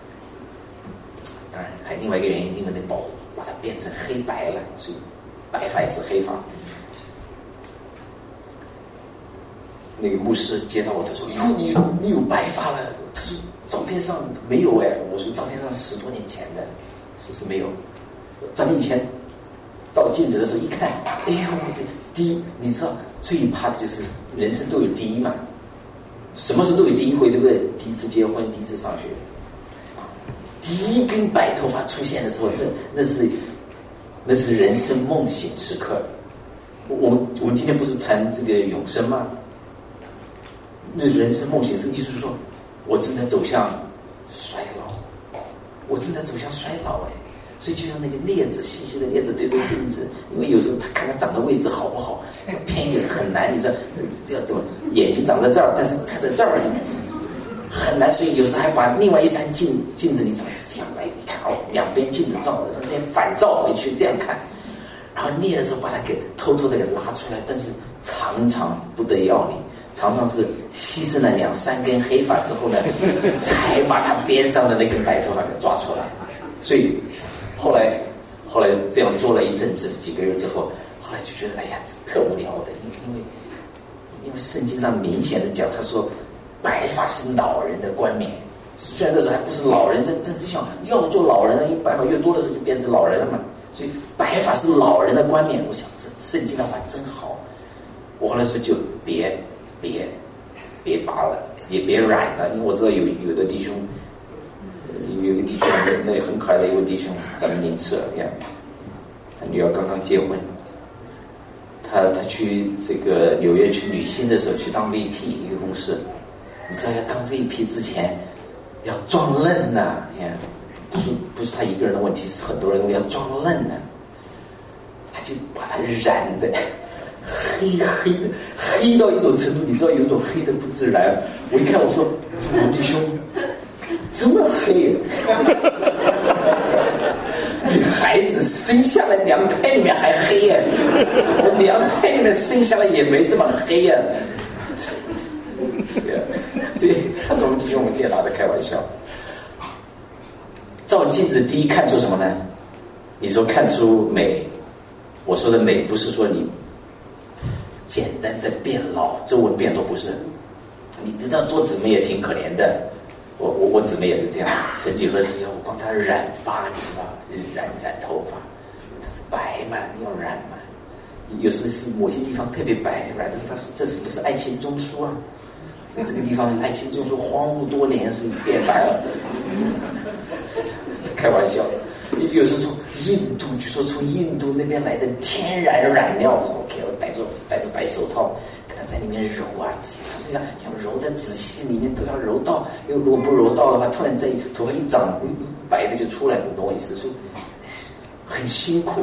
当然还有另外一个原因，因为那把它变成黑白了，所以白发也是黑发。那个牧师接到我，他说：“哟，你有白发了？”他说：“照片上没有哎。”我说：“照片上10多年前的，是没有。咱们以前照镜子的时候一看，哎呦，第一，你知道最怕的就是人生都有第一嘛。”什么事都有第一回，对不对？第一次结婚，第一次上学，第一根白头发出现的时候，那是人生梦醒时刻。我们今天不是谈这个永生吗？那人生梦醒是意思是说，我正在走向衰老，哎。所以就像那个镊子，细细的镊子对着镜子，因为有时候他看他长的位置好不好，偏一点很难。你知道这要怎么？眼睛长在这儿，但是他在这儿很难，所以有时候还把另外一扇镜子，你怎么这样来？你看哦，两边镜子照，那边反照回去这样看，然后镊的时候把它给偷偷的给拉出来，但是常常不得要领，常常是牺牲了2-3根黑发之后呢，才把他边上的那根白头发给抓出来。所以后来这样做了一阵子，几个月之后，后来就觉得哎呀，特无聊的，因为圣经上明显的讲，他说白发是老人的冠冕。虽然那时候还不是老人，但是想要做老人，因为白发越多的时候就变成老人了嘛，所以白发是老人的冠冕。我想这圣经的话真好。我后来说就别拔了，也别染了，因为我知道有的弟兄。有个弟兄，那很可爱的一位弟兄，咱们邻舍呀，他女儿刚刚结婚，他去这个纽约去旅行的时候，去当 VP 一个公司，你知道要当 VP 之前要装嫩呐，不是他一个人的问题，是很多人都要装嫩呐，他就把它染的黑到一种程度，你知道有一种黑的不自然。我一看我说，我弟兄。这么黑，比孩子生下来娘胎里面还黑呀！娘胎里面生下来也没这么黑呀！所以他说我们弟兄，我们可以拿着开玩笑。照镜子第一看出什么呢？你说看出美，我说的美不是说你简单的变老、皱纹变多，不是。你知道做姊妹也挺可怜的。我姊妹也是这样，曾几何时我帮她染发，你知道，染头发，她是白嘛，要染嘛， 有时是某些地方特别白，但是这是不是爱情中枢啊？这个地方爱情中枢荒芜多年，所以变白了。开玩笑，有时从印度，据说从印度那边来的天然染料，OK， 我戴着白手套，给它在里面揉啊，它这个要揉的仔细，里面都要揉到，因为如果不揉到的话，突然这头发一长，白的就出来了，你懂我意思？所以很辛苦。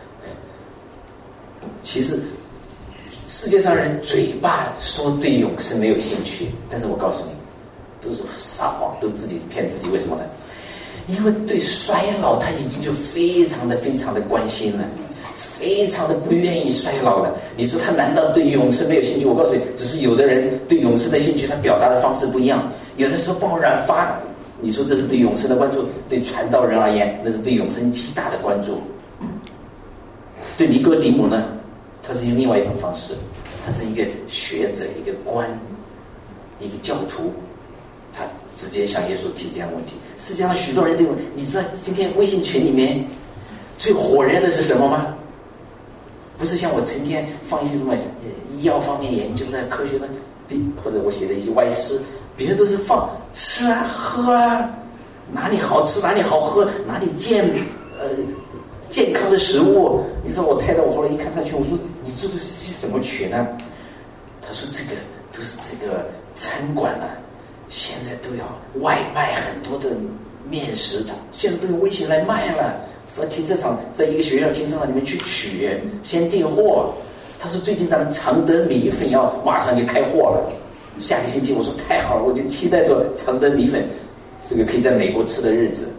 其实世界上人嘴巴说对永生没有兴趣，但是我告诉你，都是撒谎，都自己骗自己。为什么呢？因为对衰老他已经就非常的关心了，非常的不愿意衰老了。你说他难道对永生没有兴趣？我告诉你，只是有的人对永生的兴趣，他表达的方式不一样。有的时候报染发，你说这是对永生的关注，对传道人而言，那是对永生极大的关注。对尼哥底母呢，他是用另外一种方式，他是一个学者，一个官，一个教徒，他直接向耶稣提这样的问题。世界上许多人对我，你知道今天微信群里面最火热的是什么吗？不是像我成天放一些什么医药方面研究的科学的，或者我写的一些歪诗，别人都是放吃啊喝啊，哪里好吃哪里好喝，哪里健康的食物。你知道我太太，我后来一看她群，我说你这都是什么群呢？她说这个都是这个餐馆啊，现在都要外卖很多的面食，现在都用微信来卖了。说停车场，在一个学校停车场里面去取，先订货。他说最近咱们常德米粉要马上就开货了，下个星期。我说太好了，我就期待着常德米粉这个可以在美国吃的日子。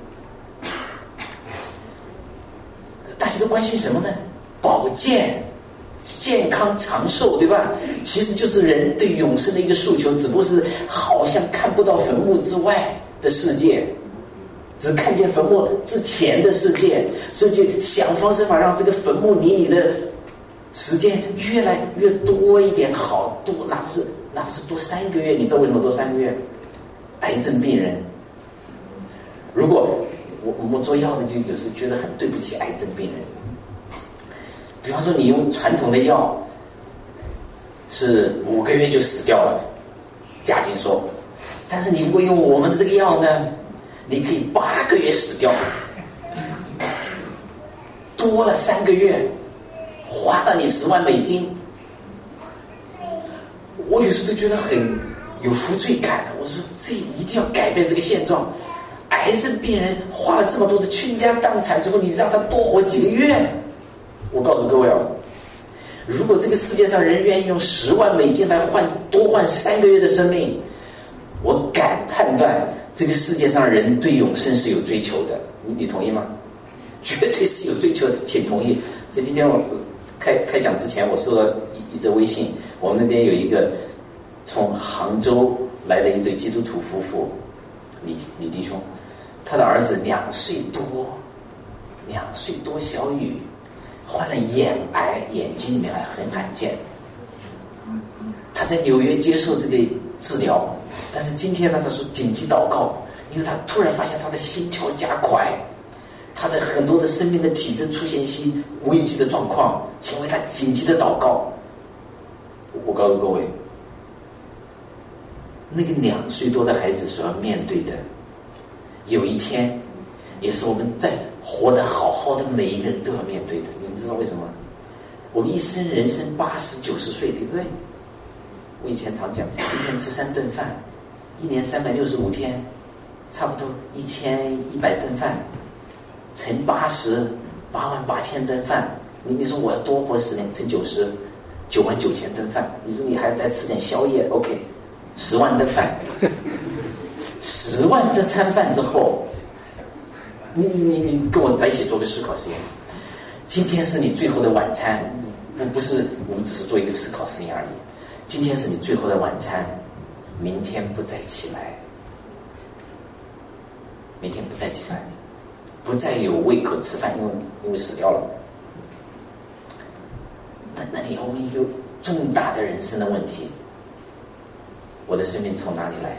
大家都关心什么呢？保健、健康、长寿，对吧？其实就是人对永生的一个诉求，只不过是好像看不到坟墓之外的世界，只看见坟墓之前的世界，所以就想方设法让这个坟墓离你的时间越来越多一点，好多，哪怕是多3个月。你知道为什么多3个月？癌症病人，如果我们做药的，就有时觉得很对不起癌症病人。比方说你用传统的药是5个月就死掉了，家庭说，但是你如果用我们这个药呢，你可以8个月死掉，多了3个月，花到你10万美金。我有时都觉得很有负罪感的。我说这一定要改变这个现状。癌症病人花了这么多的倾家荡产之后，你让他多活几个月。我告诉各位啊，如果这个世界上人愿意用10万美金来多换3个月的生命，我敢判断这个世界上人对永生是有追求的。你同意吗？绝对是有追求的，请同意。所以今天我开讲之前，我收到一则微信，我们那边有一个从杭州来的一对基督徒夫妇，李弟兄，他的儿子2岁多小雨，患了眼癌，眼睛里面还很罕见。他在纽约接受这个治疗，但是今天呢，他说紧急祷告，因为他突然发现他的心跳加快，他的很多的生命的体征出现一些危机的状况，请为他紧急的祷告。我告诉各位，那个2岁多的孩子所要面对的，有一天也是我们在活得好好的每一个人都要面对的。你们知道为什么？我们一生人生80、90岁，对不对？我以前常讲，一天吃3顿饭，1年365天，差不多1100顿饭，乘80，88000顿饭。你说我要多活10年，乘90，99000顿饭。你说你还再吃点宵夜 ，OK，10万顿饭，10万的餐饭之后，你跟我在一起做个思考实验。今天是你最后的晚餐，不是我们只是做一个思考实验而已。今天是你最后的晚餐，明天不再起来，明天不再起来，不再有胃口吃饭，因为死掉了。那你要问一个重大的人生的问题：我的生命从哪里来？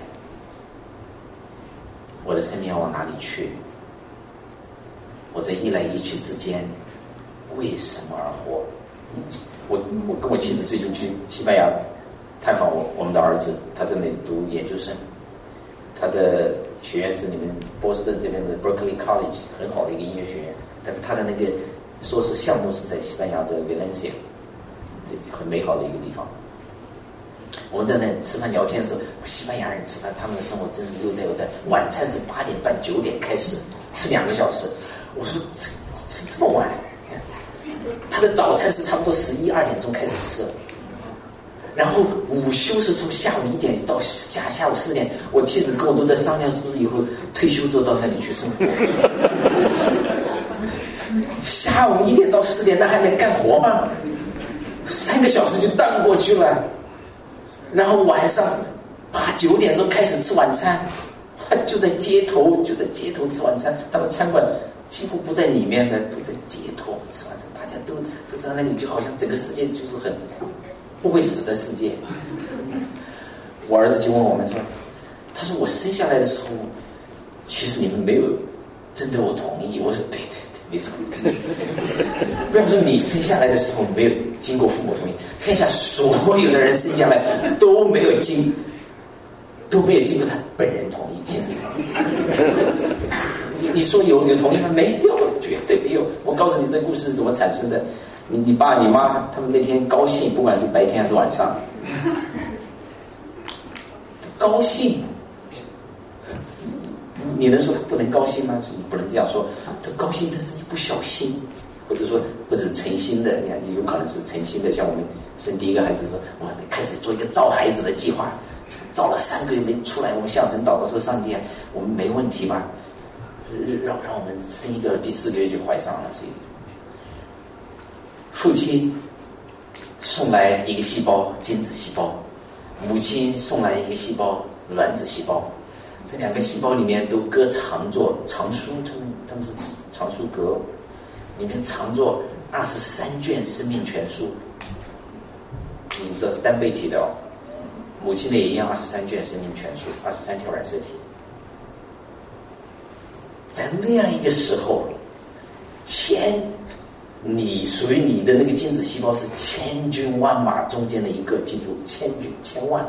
我的生命要往哪里去？我在一来一去之间，为什么而活？ 我跟我妻子最近去西班牙探访我们的儿子，他在那里读研究生，他的学院是你们波士顿这边的 Berkeley College 很好的一个音乐学院，但是他的那个硕士项目是在西班牙的 Valencia， 很美好的一个地方。我们在那吃饭聊天的时候，西班牙人吃饭，他们的生活真是悠哉悠哉。晚餐是8点半9点开始，吃2个小时。我说吃这么晚？他的早餐是差不多11、2点钟开始吃，然后午休是从下午1点到下午4点。我妻子跟我都在商量，是不是以后退休之后到那里去生活。下午1点到4点，那还能干活吗？3个小时就荡过去了。然后晚上8、9点钟开始吃晚餐，就在街头吃晚餐。他们餐馆几乎不在里面的，都在街头吃晚餐，大家都在那里，就好像整个世界就是很不会死的世界。我儿子就问我们说，他说我生下来的时候，其实你们没有征得我同意。我说对，你说不要说你生下来的时候没有经过父母同意，天下所有的人生下来都没有经过他本人同意，亲自同意。你说有同意吗？没有，绝对没有。我告诉你这故事是怎么产生的。你爸你妈他们那天高兴，不管是白天还是晚上，高兴。你能说他不能高兴吗？你不能这样说。他高兴，但是一不小心，或者是诚心的。你看，有可能是诚心的。像我们生第一个孩子说，我开始做一个造孩子的计划，造了3个月没出来，我们向神祷告说，上帝啊，我们没问题吧？让我们生一个，第4个月就怀上了。所以父亲送来一个细胞，精子细胞，母亲送来一个细胞，卵子细胞。这2个细胞里面都各藏着藏书，他们是藏书阁，里面藏着23卷生命全书。你知道是单倍体的哦，母亲的也一样，23卷生命全书，23条染色体。在那样一个时候，你属于你的那个精子细胞是千军万马中间的一个，记住，千万。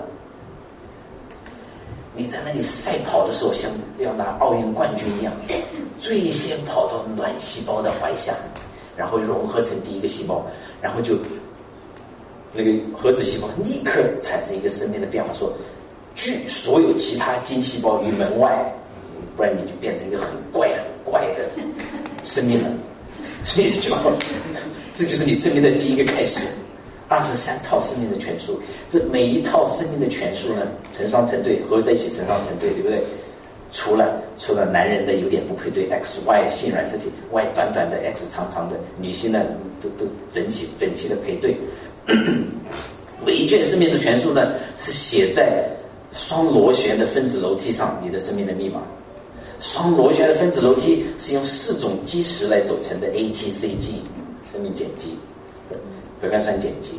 你在那里赛跑的时候，像要拿奥运冠军一样，最先跑到卵细胞的怀下，然后融合成第一个细胞，然后就那个核子细胞立刻产生一个生命的变化，说拒所有其他精细胞于门外，不然你就变成一个很怪的生命了。所以这就是你生命的第一个开始。23套生命的全数，这每一套生命的全数呢，成双成对，合在一起成双成对，对不对？除了男人的有点不配对 XY 性染色体，Y 短短的 X 长长的，女性呢都整齐的配对。每一卷生命的全数呢，是写在双螺旋的分子楼梯上，你的生命的密码。双螺旋的分子楼梯是用4种基石来组成的 ATCG 生命碱基。核苷酸碱基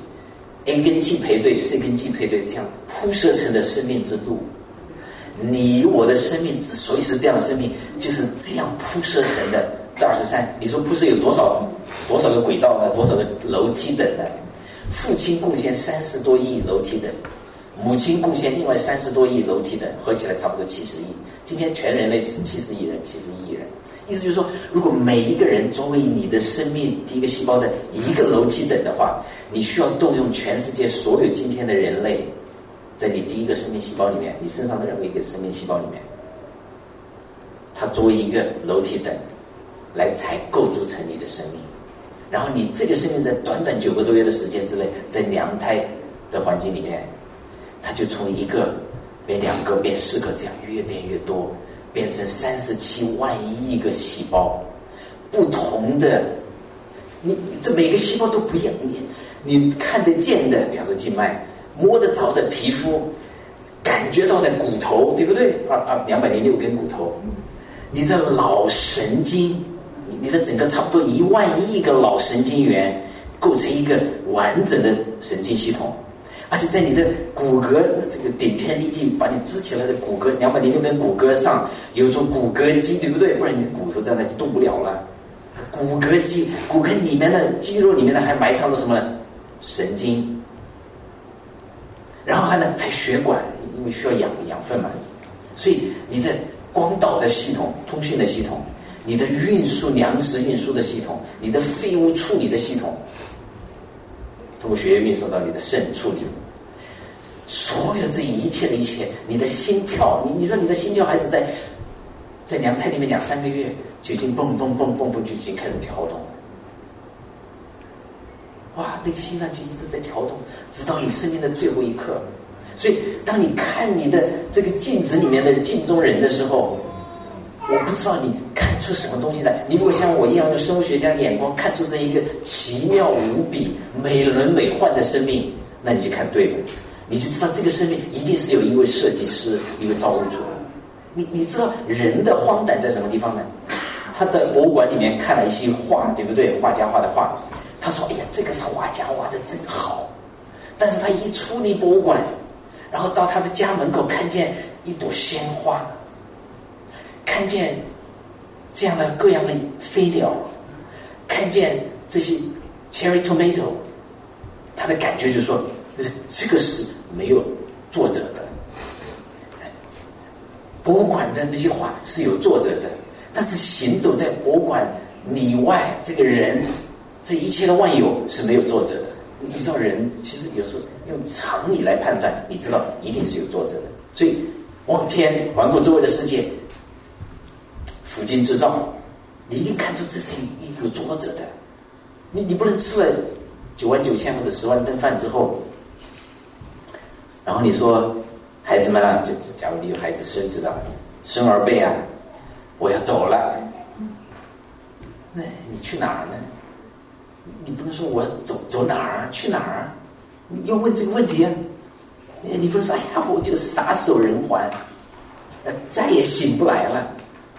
A 跟 T 配对 C 跟 G 配对，这样铺设成的生命之路。你我的生命之所以是这样的生命，就是这样铺设成的。这23，你说铺设有多少个轨道呢？多少个楼梯等呢？父亲贡献30多亿楼梯等，母亲贡献另外30多亿楼梯等，合起来差不多70亿。今天全人类是70亿人，71亿人。意思就是说，如果每一个人作为你的生命第一个细胞的一个楼梯等的话，你需要动用全世界所有今天的人类，在你第一个生命细胞里面，你身上的任何一个生命细胞里面，它作为一个楼梯等来才构筑成你的生命。然后你这个生命在短短9个多月的时间之内，在娘胎的环境里面，它就从1个变2个变4个，这样越变越多，变成37万亿个细胞，不同的，你这每个细胞都不一样。你看得见的，比方说静脉，摸得着的皮肤，感觉到的骨头，对不对？206根骨头，你的脑神经，你的整个差不多1万亿个脑神经元构成一个完整的神经系统。而且在你的骨骼这个顶天立地把你支起来的骨骼206根骨骼上有座骨骼肌，对不对？不然你的骨头在那就动不了了。 骨骼里面的肌肉里面呢还埋藏着什么呢？神经，然后还血管，因为需要养分嘛，所以你的光导的系统、通讯的系统，你的粮食运输的系统，你的废物处理的系统，通过血液运送到你的肾处理，所有这一切的一切，你的心跳，你知道你的心跳还是在娘胎里面2-3个月就已经蹦蹦蹦蹦蹦就已经开始跳动了。哇，那个心脏就一直在跳动，直到你生命的最后一刻。所以当你看你的这个镜子里面的镜中人的时候，我不知道你看出什么东西来。你如果像我一样用生物学家的眼光看出这一个奇妙无比、美轮美奂的生命，那你就看对了，你就知道这个生命一定是有一位设计师、一位造物主。你知道人的荒诞在什么地方呢？他在博物馆里面看了一些画，对不对？画家画的画，他说：“哎呀，这个是画家画的真好。”但是他一出离博物馆，然后到他的家门口，看见一朵鲜花，看见这样的各样的飞鸟，看见这些 cherry tomato， 他的感觉就是说，这个是没有作者的。博物馆的那些画是有作者的，但是行走在博物馆里外，这个人，这一切的万有是没有作者的。你知道人其实有时候用常理来判断，你知道一定是有作者的。所以望天环顾周围的世界，附近制造，你一定看出这是有作者的。你不能吃了99000或者10万顿饭之后，然后你说孩子们啊，就假如你有孩子生儿辈啊，我要走了，那你去哪儿呢？你不能说我走哪儿去哪儿，你要问这个问题啊。你不能说哎呀我就撒手人寰，再也醒不来了。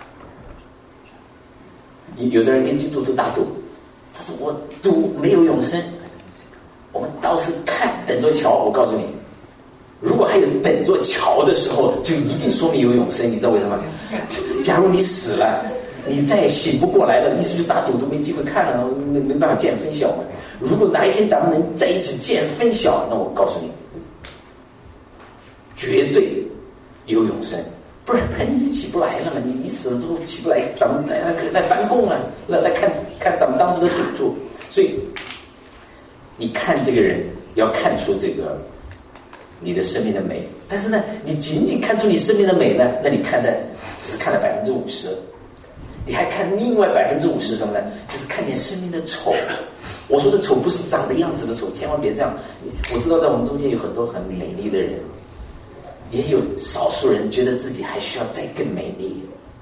有的人跟基督徒打赌，他说我赌没有永生，我们倒是等座桥。我告诉你，如果还有等座桥的时候，就一定说明有永生。你知道为什么？假如你死了，你再也醒不过来了，意思就打赌都没机会看了，没办法见分晓嘛。如果哪一天咱们能在一起见分晓，那我告诉你，绝对有永生。不然你就起不来了嘛！你死了之后起不来，咱们来翻供啊，来看咱们当时的赌注。所以你看这个人要看出这个你的生命的美，但是呢，你仅仅看出你生命的美呢，那你只是看了50%，你还看另外50%什么呢？就是看见生命的丑。我说的丑不是长的样子的丑，千万别这样。我知道在我们中间有很多很美丽的人，也有少数人觉得自己还需要再更美丽。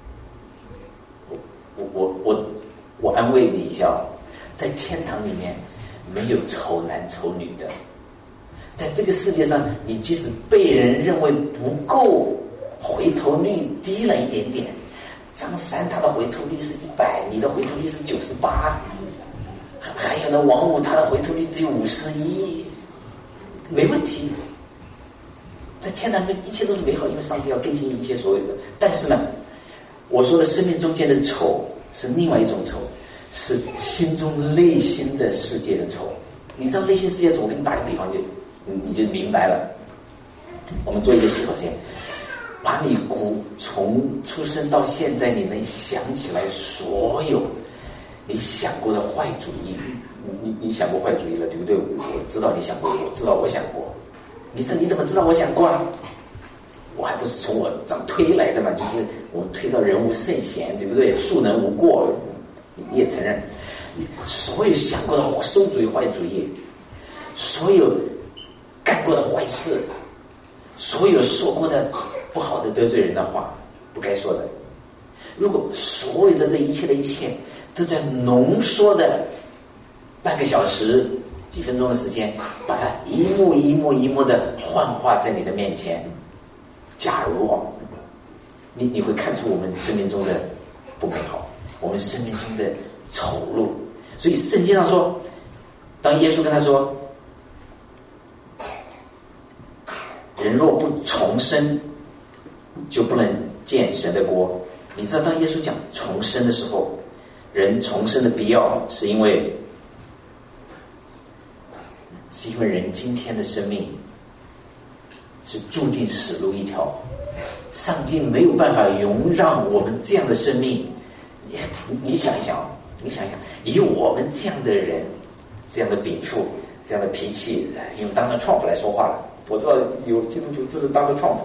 我安慰你一下，在天堂里面没有丑男丑女的。在这个世界上，你即使被人认为不够，回头率低了一点点，张三他的回头率是100，你的回头率是98，还有呢，王五他的回头率只有51，没问题。在天堂里面一切都是美好，因为上帝要更新一切所有的。但是呢，我说的生命中间的丑是另外一种丑，是心中内心的世界的丑。你知道内心世界的丑，我给你打个比方你就明白了。我们做一个思考实验，把你从出生到现在你能想起来所有你想过的坏主意，你想过坏主意了，对不对？我知道你想过，我知道我想过。你说你怎么知道我想过啊？我还不是从我这样推来的嘛，就是我推到人无圣贤，对不对？庶能无过，你也承认。所有想过的馊主意、坏主意，所有干过的坏事，所有说过的不好的得罪人的话，不该说的，如果所有的这一切的一切都在浓缩的半个小时几分钟的时间，把它一幕一幕一幕的幻化在你的面前，假如你会看出我们生命中的不美好，我们生命中的丑陋。所以圣经上说，当耶稣跟他说，人若不重生就不能见神的国。你知道当耶稣讲重生的时候， 人重生的必要，是因为人今天的生命是注定死路一条，上帝没有办法容让我们这样的生命。你想一想，以我们这样的人，这样的禀赋，这样的脾气，用Donald Trump来说话了。我知道有基督徒支持Donald Trump，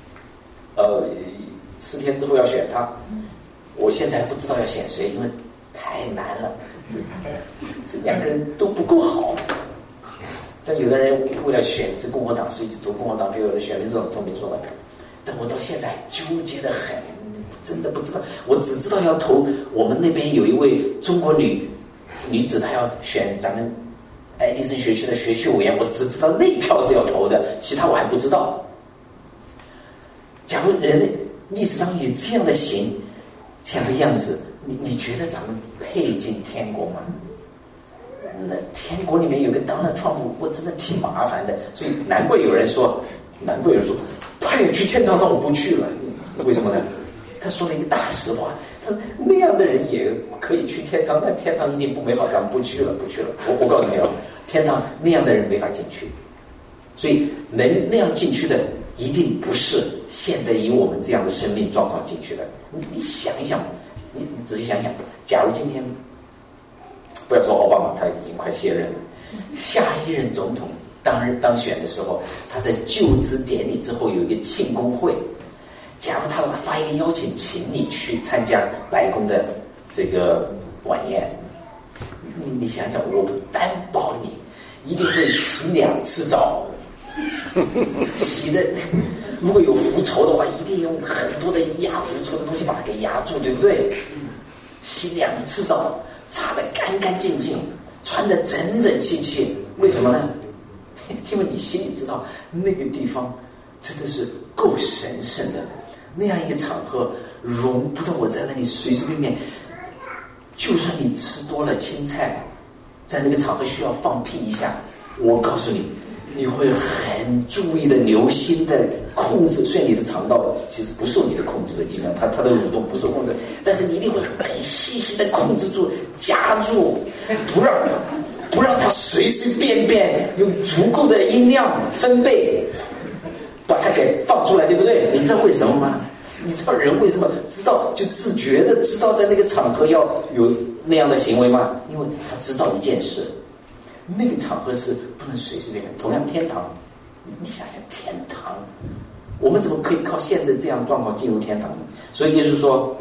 4天之后要选他，我现在还不知道要选谁，因为太难了，这两个人都不够好。但有的人为了选这共和党是一直投共和党，比如有的选民总统没做到，但我到现在纠结得很，真的不知道。我只知道要投我们那边有一位中国女子，她要选咱们爱迪生学区的学区委员，我只知道那一票是要投的，其他我还不知道。假如人类历史上有这样的形，这样的样子，你觉得咱们配进天国吗？那天国里面有个Donald Trump，我真的挺麻烦的，所以难怪有人说他也去天堂，那我不去了。为什么呢？他说了一个大实话，他那样的人也可以去天堂，但天堂一定不美好，咱们不去了。我告诉你天堂那样的人没法进去，所以能那样进去的，一定不是现在以我们这样的生命状况进去的。你想一想，你仔细想想，假如今天不要说奥巴马，他已经快卸任了，下一任总统当选的时候，他在就职典礼之后有一个庆功会，假如他发一个邀请，请你去参加白宫的这个晚宴，你想想，我担保你一定会洗2次澡，洗的如果有狐臭的话，一定用很多的压狐臭的东西把它给压住，对不对？洗2次澡，擦得干干净净，穿得整整齐齐。为什么呢？因为你心里知道那个地方真的是够神圣的，那样一个场合容不得我在那里随随便便。就算你吃多了青菜，在那个场合需要放屁一下，我告诉你，你会很注意的、留心的控制。虽然你的肠道其实不受你的控制的，尽量它的蠕动不受控制，但是你一定会很细心的控制住、夹住，不让它随随便便用足够的音量分贝把它给放出来，对不对？你知道为什么吗？你知道人为什么知道就自觉的知道在那个场合要有那样的行为吗？因为他知道一件事，那个场合是不能随随便便。同样天堂，你想想天堂，我们怎么可以靠现在这样的状况进入天堂呢？所以耶稣说，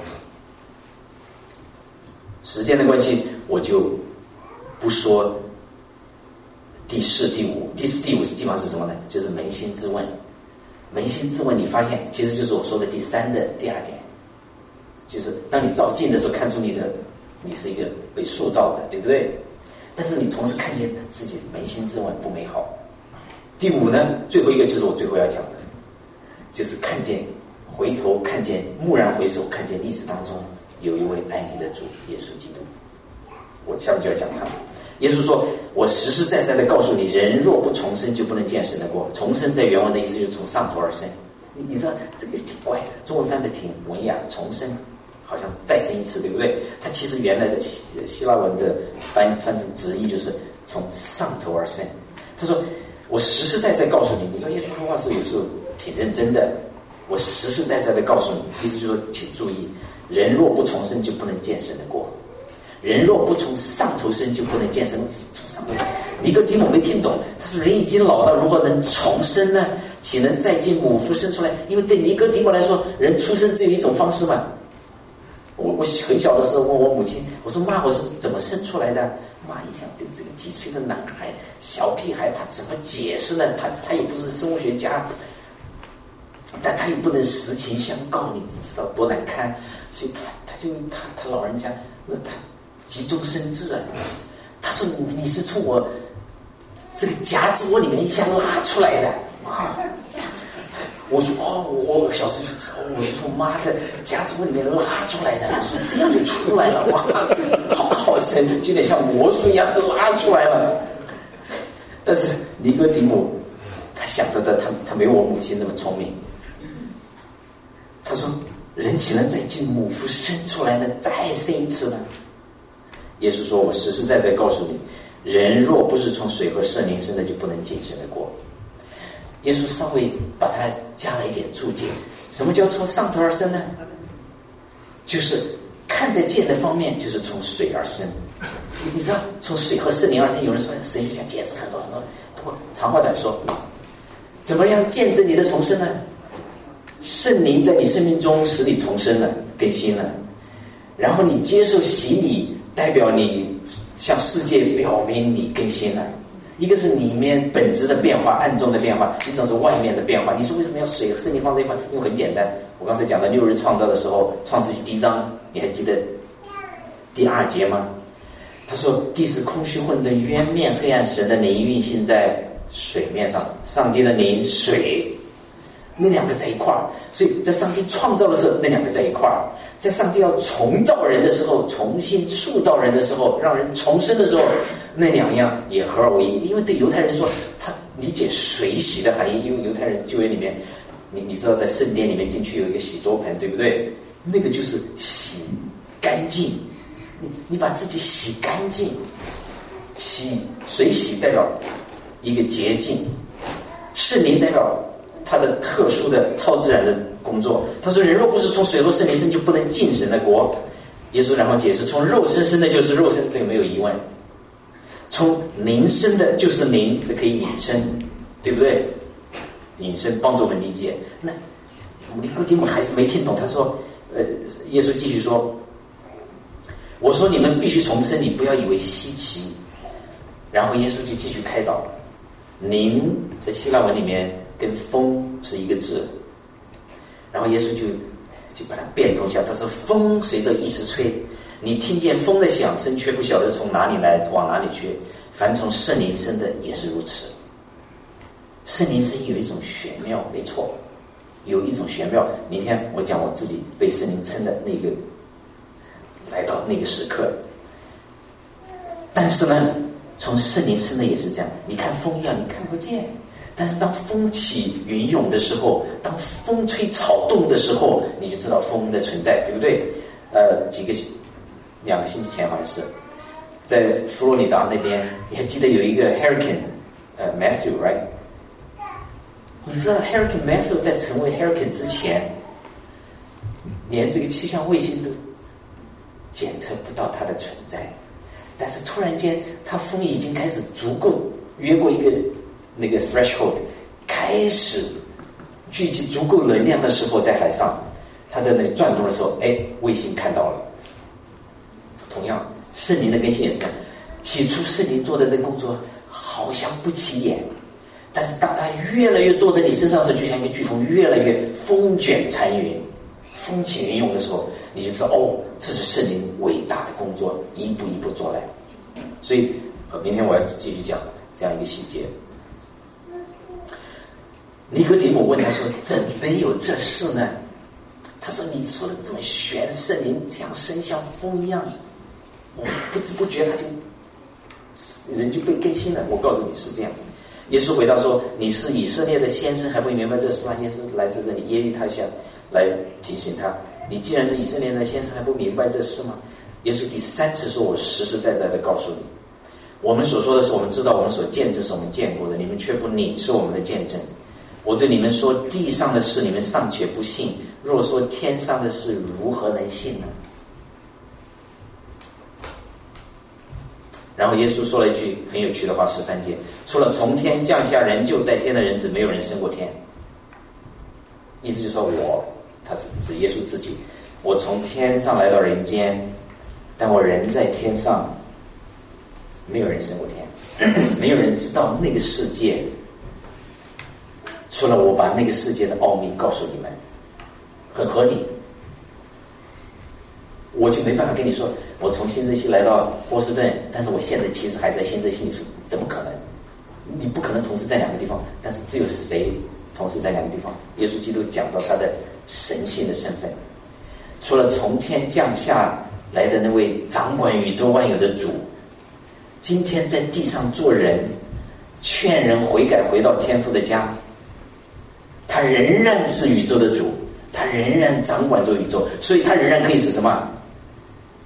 时间的关系，我就不说第4、第5。第4、第5是基本上是什么呢？就是扪心自问。扪心自问，你发现其实就是我说的第3的第2点，就是当你照镜的时候，看出你是一个被塑造的，对不对？但是你同时看见自己扪心自问不美好。第5呢，最后一个就是我最后要讲的，就是回头看见，蓦然回首，看见历史当中有一位爱你的主耶稣基督。我下面就要讲他。耶稣说，我实实在在的告诉你，人若不重生，就不能见神的国。重生在原文的意思就是从上头而生。你知道这个挺怪的，中文翻的挺文雅，重生好像再生一次，对不对？它其实原来的希腊文的翻成直译就是从上头而生。他说，我实实在在告诉你，你说耶稣说话是有时候挺认真的，我实实在在的告诉你，意思就是说，请注意，人若不重生，就不能见神的国。人若不从上头生，就不能见神。从上头生，尼哥底母没听懂，他说人已经老了，如何能重生呢？岂能再进母腹生出来？因为对尼哥底母来说，人出生只有一种方式嘛。我很小的时候问我母亲，我说妈，我是怎么生出来的？妈一想，对这个几岁的男孩、小屁孩，他怎么解释呢？他也不是生物学家，但他又不能实情相告，你知道多难堪。所以他老人家，那他急中生智啊，他说你是从我这个夹子窝里面一下拉出来的啊。我说我小时候我是从妈的夹子窝里面拉出来的。我说这样就出来了，哇，这好神，就有点像魔术一样拉出来了。但是尼哥底母他想得的，他没有我母亲那么聪明。他说人岂能再进母腹生出来呢？再生一次呢？ 耶稣说，我实实在在告诉你，人若不是从水和圣灵生的，就不能进神的国。耶稣稍微把它加了一点注解，什么叫从上头而生呢？就是看得见的方面，就是从水而生。你知道从水和圣灵而生，有人说神学家解释很多很多，不过长话短说，怎么样见证你的重生呢？圣灵在你生命中使你重生了，更新了，然后你接受洗礼，代表你向世界表明你更新了。一个是里面本质的变化，暗中的变化，一种是外面的变化。你说为什么要水和圣灵放在一块？因为很简单，我刚才讲的6日创造的时候，创世纪第1章，你还记得第2节吗？他说地是空虚混沌，渊面黑暗，神的灵运行在水面上，上帝的灵水，那两个在一块儿。所以在上帝创造的时候，那两个在一块儿；在上帝要重造人的时候，重新塑造人的时候，让人重生的时候，那两样也合而为一。因为对犹太人说，他理解水洗的含义，因为犹太人旧约里面，你知道在圣殿里面进去有一个洗桌盆，对不对？那个就是洗干净，你把自己洗干净，水洗代表一个洁净，圣灵代表他的特殊的超自然的工作。他说人若不是从水和圣灵生，就不能进神的国。耶稣然后解释，从肉身生的就是肉身，这个没有疑问，从灵生的就是灵，这可以引申，对不对？引申帮助我们理解。那尼哥底母还是没听懂，他说耶稣继续说，我说你们必须重生，你不要以为稀奇。然后耶稣就继续开导，灵在希腊文里面跟风是一个字，然后耶稣就把它变通一下，他说风随着意识吹，你听见风的响声，却不晓得从哪里来往哪里去，凡从圣灵生的也是如此。圣灵生有一种玄妙，没错，有一种玄妙。明天我讲我自己被圣灵称的那个来到那个时刻，但是呢从圣灵生的也是这样，你看风一样，你看不见，但是当风起云涌的时候，当风吹草动的时候，你就知道风的存在，对不对？2个星期前好像是在佛罗里达那边，你还记得有一个 Hurricane Matthew right？ 你知道 Hurricane Matthew 在成为 Hurricane 之前，连这个气象卫星都检测不到它的存在，但是突然间它风已经开始足够越过一个那个 threshold， 开始聚集足够能量的时候，在海上它在那里转动的时候，卫星看到了。同样圣灵的更新也是这样，起初圣灵做的那工作好像不起眼，但是当它越来越坐在你身上的时候，就像一个飓风越来越风卷残云，风起云涌的时候，你就知道这是圣灵伟大的工作，一步一步做来。所以明天我要继续讲这样一个细节。尼哥底母问他说，怎能有这事呢？他说，你说的这么玄，圣灵这样生像风一样，我不知不觉他就人就被更新了。我告诉你是这样。耶稣回答说，你是以色列的先生，还不明白这事吗？耶稣来自这里揶揄他一下，来提醒他，你既然是以色列的先生，还不明白这事吗？耶稣第3次说，我实实在在的告诉你，我们所说的是我们知道，我们所见证是我们见过的，你们却不领受我们的见证。我对你们说地上的事，你们尚且不信，若说天上的事，如何能信呢？然后耶稣说了一句很有趣的话，13节，除了从天降下人就在天的人子，没有人升过天。意思就是说他是指耶稣自己，我从天上来到人间，但我人在天上，没有人升过天，没有人知道那个世界，除了我把那个世界的奥秘告诉你们，很合理。我就没办法跟你说，我从新泽西来到波士顿，但是我现在其实还在新泽西，怎么可能？你不可能同时在2个地方，但是只有谁同时在2个地方？耶稣基督讲到他的神性的身份，除了从天降下来的那位掌管宇宙万有的主，今天在地上做人，劝人悔改，回到天父的家，他仍然是宇宙的主，他仍然掌管着宇宙，所以他仍然可以是什么？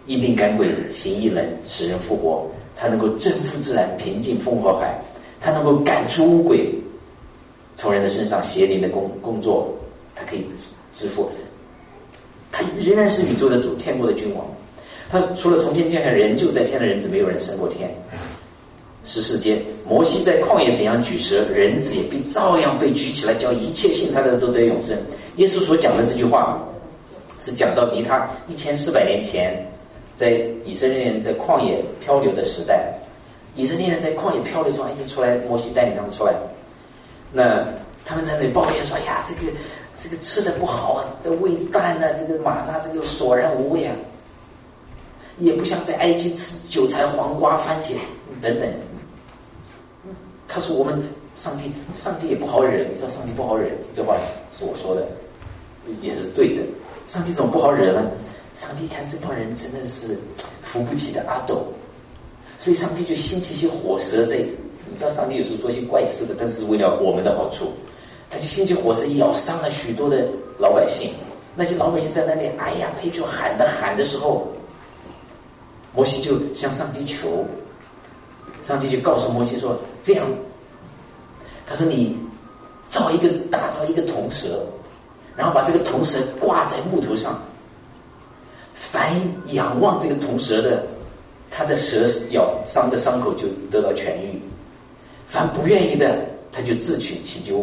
医病赶鬼，行异能，使人复活。他能够征服自然，平静风和海。他能够赶出污鬼，从人的身上邪灵的工作，他可以支付。他仍然是宇宙的主，天国的君王。他除了从天降下人就在天的人子，没有人升过天。14节，摩西在旷野怎样举蛇，人子也必照样被举起来，叫一切信他的都得永生。耶稣所讲的这句话是讲到离他1400年前，在以色列人在旷野漂流的时代，以色列人在旷野漂流的时候一直出来，摩西带领他们出来，那他们在那里抱怨说：“哎呀，这个吃的不好啊，的味淡啊，这个玛纳这个索然无味啊，也不像在埃及吃韭菜、黄瓜、番茄等等。”他说：“我们上帝也不好惹，你知道上帝不好惹，这话是我说的，也是对的。上帝怎么不好惹呢？上帝看这帮人真的是扶不起的阿斗，所以上帝就兴起一些火蛇在。你知道上帝有时候做一些怪事的，但是为了我们的好处，他就兴起火蛇咬伤了许多的老百姓。那些老百姓在那里哎呀陪酒喊的时候，摩西就向上帝求。”上帝就告诉摩西说：“这样，他说你打造一个铜蛇，然后把这个铜蛇挂在木头上。凡仰望这个铜蛇的，他的蛇咬伤的伤口就得到痊愈；凡不愿意的，他就自取其咎。”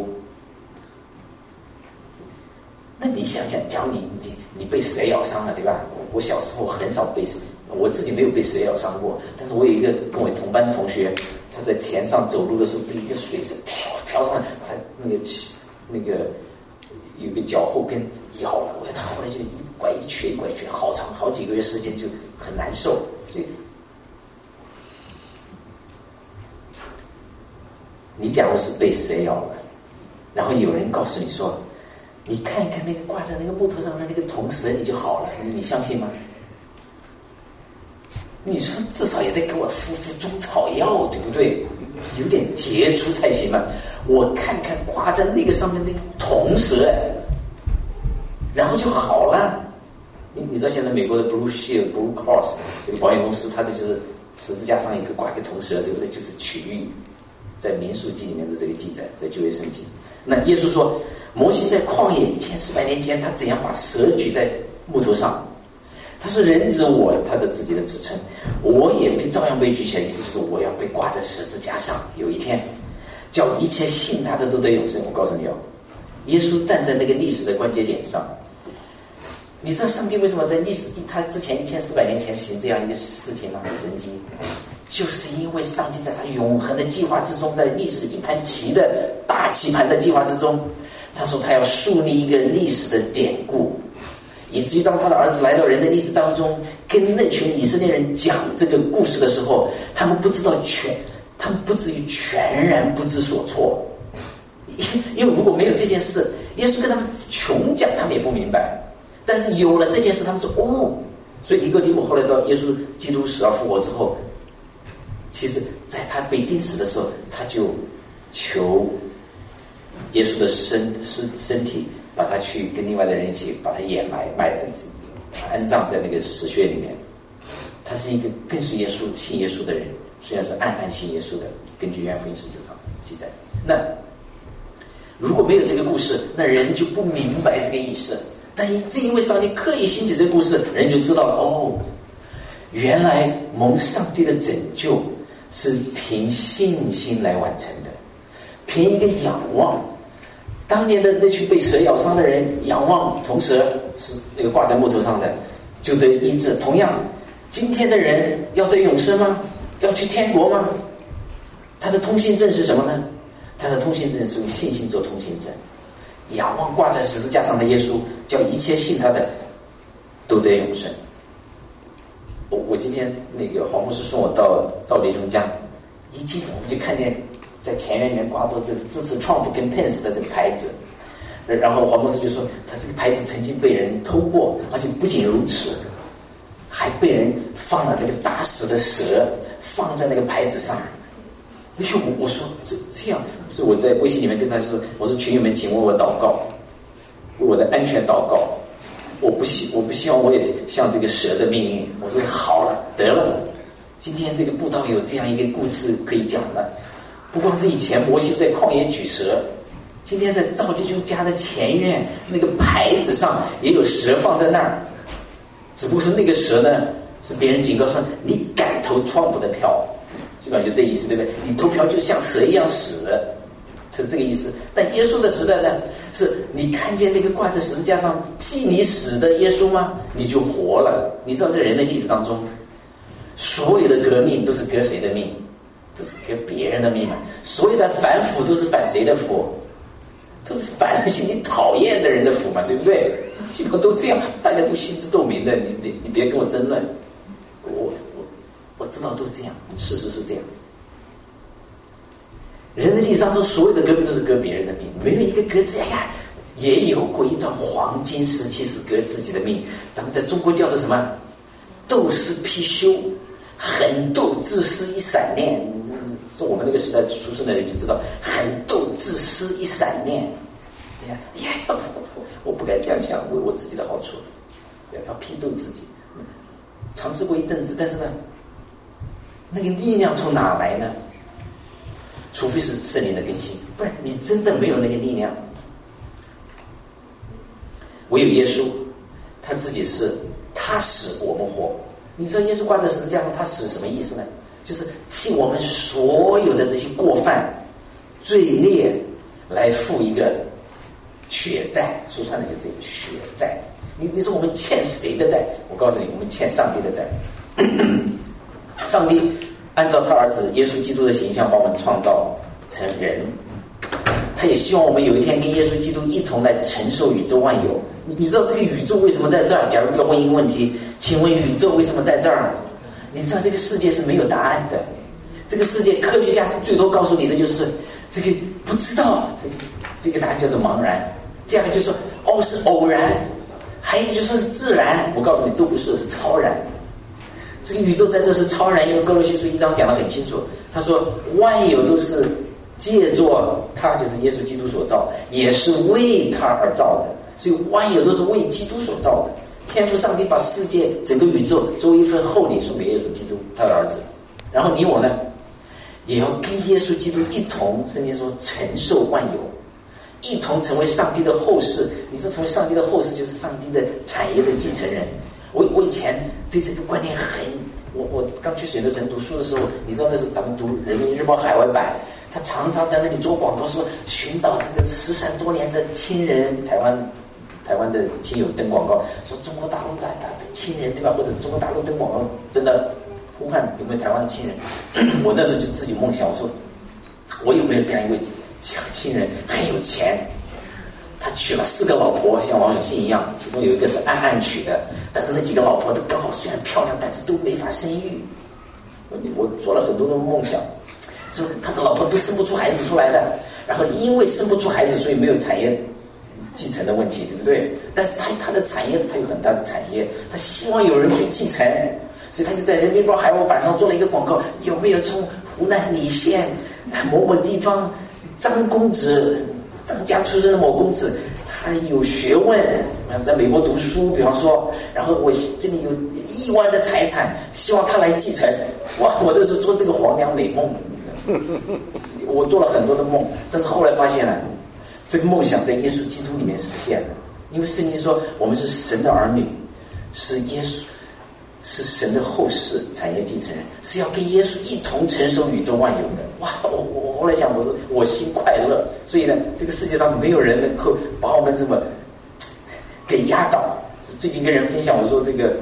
那你想想，假如你被蛇咬伤了，对吧？我小时候很少被蛇。我自己没有被蛇咬伤过，但是我有一个跟我同班同学，他在田上走路的时候被一个水蛇飘上来，把他那个有个脚后跟咬了，他后来就一拐一瘸，好几个月时间就很难受。所以你假如是被蛇咬了，然后有人告诉你说，你看一看那个挂在那个木头上的那个铜蛇，你就好了，你相信吗？你说至少也得给我敷中草药，对不对？有点杰出才行嘛。我看看挂在那个上面那个铜蛇，然后就好了。你知道现在美国的 Blue Shield、Blue Cross 这个保险公司，它的就是十字架上挂一个铜蛇，对不对？就是取喻在民数记里面的这个记载，在旧约圣经。那耶稣说，摩西在旷野1400年前，他怎样把蛇举在木头上？他说：“人子他的自己的自称，我也必照样被举起来。意思就是我要被挂在十字架上，有一天，叫一切信他的都得永生。”我告诉你哦，耶稣站在那个历史的关节点上。你知道上帝为什么在他之前1400年前行这样一个事情吗？神迹，就是因为上帝在他永恒的计划之中，在历史一盘棋的大棋盘的计划之中，他说他要树立一个历史的典故。以至于当他的儿子来到人的历史当中，跟那群以色列人讲这个故事的时候，他们不至于全然不知所措。因为如果没有这件事，耶稣跟他们穷讲，他们也不明白。但是有了这件事，他们说哦。所以尼哥底母后来到耶稣基督死而复活之后，其实在他被钉死的时候，他就求耶稣的身体，把他去跟另外的人一起把他掩埋安葬在那个石穴里面。他是一个跟随耶稣信耶稣的人，虽然是暗信耶稣的，根据约翰福音19章记载。那如果没有这个故事，那人就不明白这个意思。但正因为上帝刻意兴起这个故事，人就知道了哦，原来蒙上帝的拯救是凭信心来完成的，凭一个仰望。当年的那群被蛇咬伤的人，仰望铜蛇是那个挂在木头上的，就得医治。同样，今天的人要得永生吗？要去天国吗？他的通行证是什么呢？他的通行证是用信心做通行证，仰望挂在十字架上的耶稣，叫一切信他的都得永生。我今天那个黄牧师送我到赵弟兄家，一进我们就看见在前院里面挂着这个支持 Trump 跟 Pence 的这个牌子，然后黄博士就说他这个牌子曾经被人偷过，而且不仅如此，还被人放了那个打死的蛇放在那个牌子上。我说这样，所以我在微信里面跟他说，我说群友们请为我祷告，为我的安全祷告。 我不希望我也像这个蛇的命运。我说好了，得了，今天这个布道有这样一个故事可以讲了。不光是以前摩西在旷野举蛇，今天在赵继兄家的前院那个牌子上也有蛇放在那儿，只不过是那个蛇呢是别人警告说你敢投川普的票，基本上就这意思，对不对？你投票就像蛇一样死，是这个意思。但耶稣的时代呢，是你看见那个挂在十字架上替你死的耶稣吗？你就活了。你知道在人的历史当中，所有的革命都是革谁的命？都是革别人的命嘛。所有的反腐都是反谁的腐？都是反那些你讨厌的人的腐嘛，对不对？基本上都这样，大家都心知肚明的，你别跟我争论。我知道都是这样，事实是这样。人的历史当中，所有的革命都是革别人的命，没有一个革自己。哎呀，也有过一段黄金时期是革自己的命。咱们在中国叫做什么？斗私貔貅，狠斗自私一闪念。是我们那个时代出生的人就知道，狠斗自私一闪念。哎呀，我不该这样想，为我自己的好处，要批斗自己。尝试过一阵子，但是呢，那个力量从哪来呢？除非是圣灵的更新，不然你真的没有那个力量。唯有耶稣，他自己是他死我们活。你知道耶稣挂在十字架上，他死什么意思呢？就是替我们所有的这些过犯、罪孽来付一个血债。说穿了就是这个血债。你说我们欠谁的债？我告诉你，我们欠上帝的债。上帝按照他儿子耶稣基督的形象把我们创造成人，他也希望我们有一天跟耶稣基督一同来承受宇宙万有。你知道这个宇宙为什么在这儿？假如要问一个问题，请问宇宙为什么在这儿？你知道这个世界是没有答案的，这个世界科学家最多告诉你的就是这个不知道，这个答案叫做茫然。这样就说是偶然，还有一个就说是自然。我告诉你都不是，是超然。这个宇宙在这是超然，因为哥罗西书1章讲得很清楚，他说万有都是借着他，就是耶稣基督所造，也是为他而造的，所以万有都是为基督所造的。天父上帝把世界整个宇宙作为一份厚礼送给耶稣基督他的儿子，然后你我呢也要跟耶稣基督一同，圣经说承受万有，一同成为上帝的后世。你说成为上帝的后世就是上帝的产业的继承人。我以前对这个观念我刚去水牛城读书的时候，你知道那时候咱们读人民日报海外版，他常常在那里做广告，说寻找这个失散多年的亲人。台湾的亲友登广告，说中国大陆的亲人，对吧？或者中国大陆登广告登的呼唤有没有台湾的亲人？我那时候就自己梦想，我说我有没有这样一位亲人，很有钱，他娶了4个老婆，像王永信一样，其中有一个是暗娶的，但是那几个老婆都刚好虽然漂亮，但是都没法生育。我做了很多的梦想，说他的老婆都生不出孩子出来的，然后因为生不出孩子，所以没有产业继承的问题，对不对？但是他的产业，他有很大的产业，他希望有人去继承，所以他就在人民日报海外版上做了一个广告，有没有从湖南澧县某某地方张公子，张家出生的某公子，他有学问，在美国读书，比方说，然后我这里有亿万的财产，希望他来继承。哇，我都是做这个黄粱美梦，我做了很多的梦，但是后来发现了，这个梦想在耶稣基督里面实现了。因为圣经说我们是神的儿女，是耶稣，是神的后世产业继承人，是要跟耶稣一同承受宇宙万有的。哇，我后来想，我心快乐。所以呢，这个世界上没有人能够把我们这么给压倒。最近跟人分享，我说这个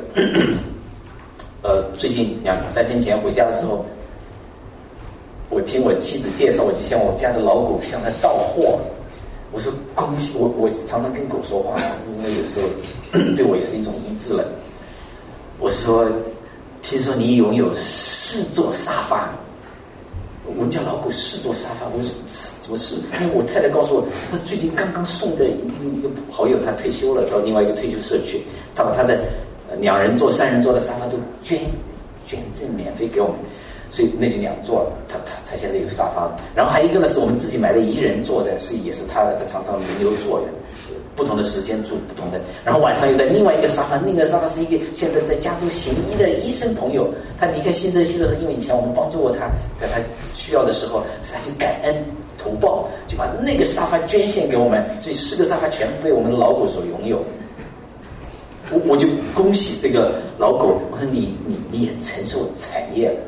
最近2-3天前回家的时候，我听我妻子介绍，我就像我家的老狗向他到货。我说恭喜我常常跟狗说话，因为有时候对我也是一种医治了。我说听说你拥有4座沙发，我们家老狗4座沙发。我说怎么是？因为我太太告诉我，她最近刚刚送的一个好友，他退休了，到另外一个退休社区，他把他的2人座、3人座的沙发都捐赠免费给我们。 所以那就2座，他现在有沙发，然后还有一个呢是我们自己买的1人座的，所以也是他常常轮流坐的，不同的时间住不同的，然后晚上又在另外一个沙发，那个沙发是一个现在在加州行医的医生朋友，他离开新泽西的时候，因为以前我们帮助过他，在他需要的时候，他就感恩投报，就把那个沙发捐献给我们，所以4个沙发全部被我们的老狗所拥有。我就恭喜这个老狗，我说你也承受产业了。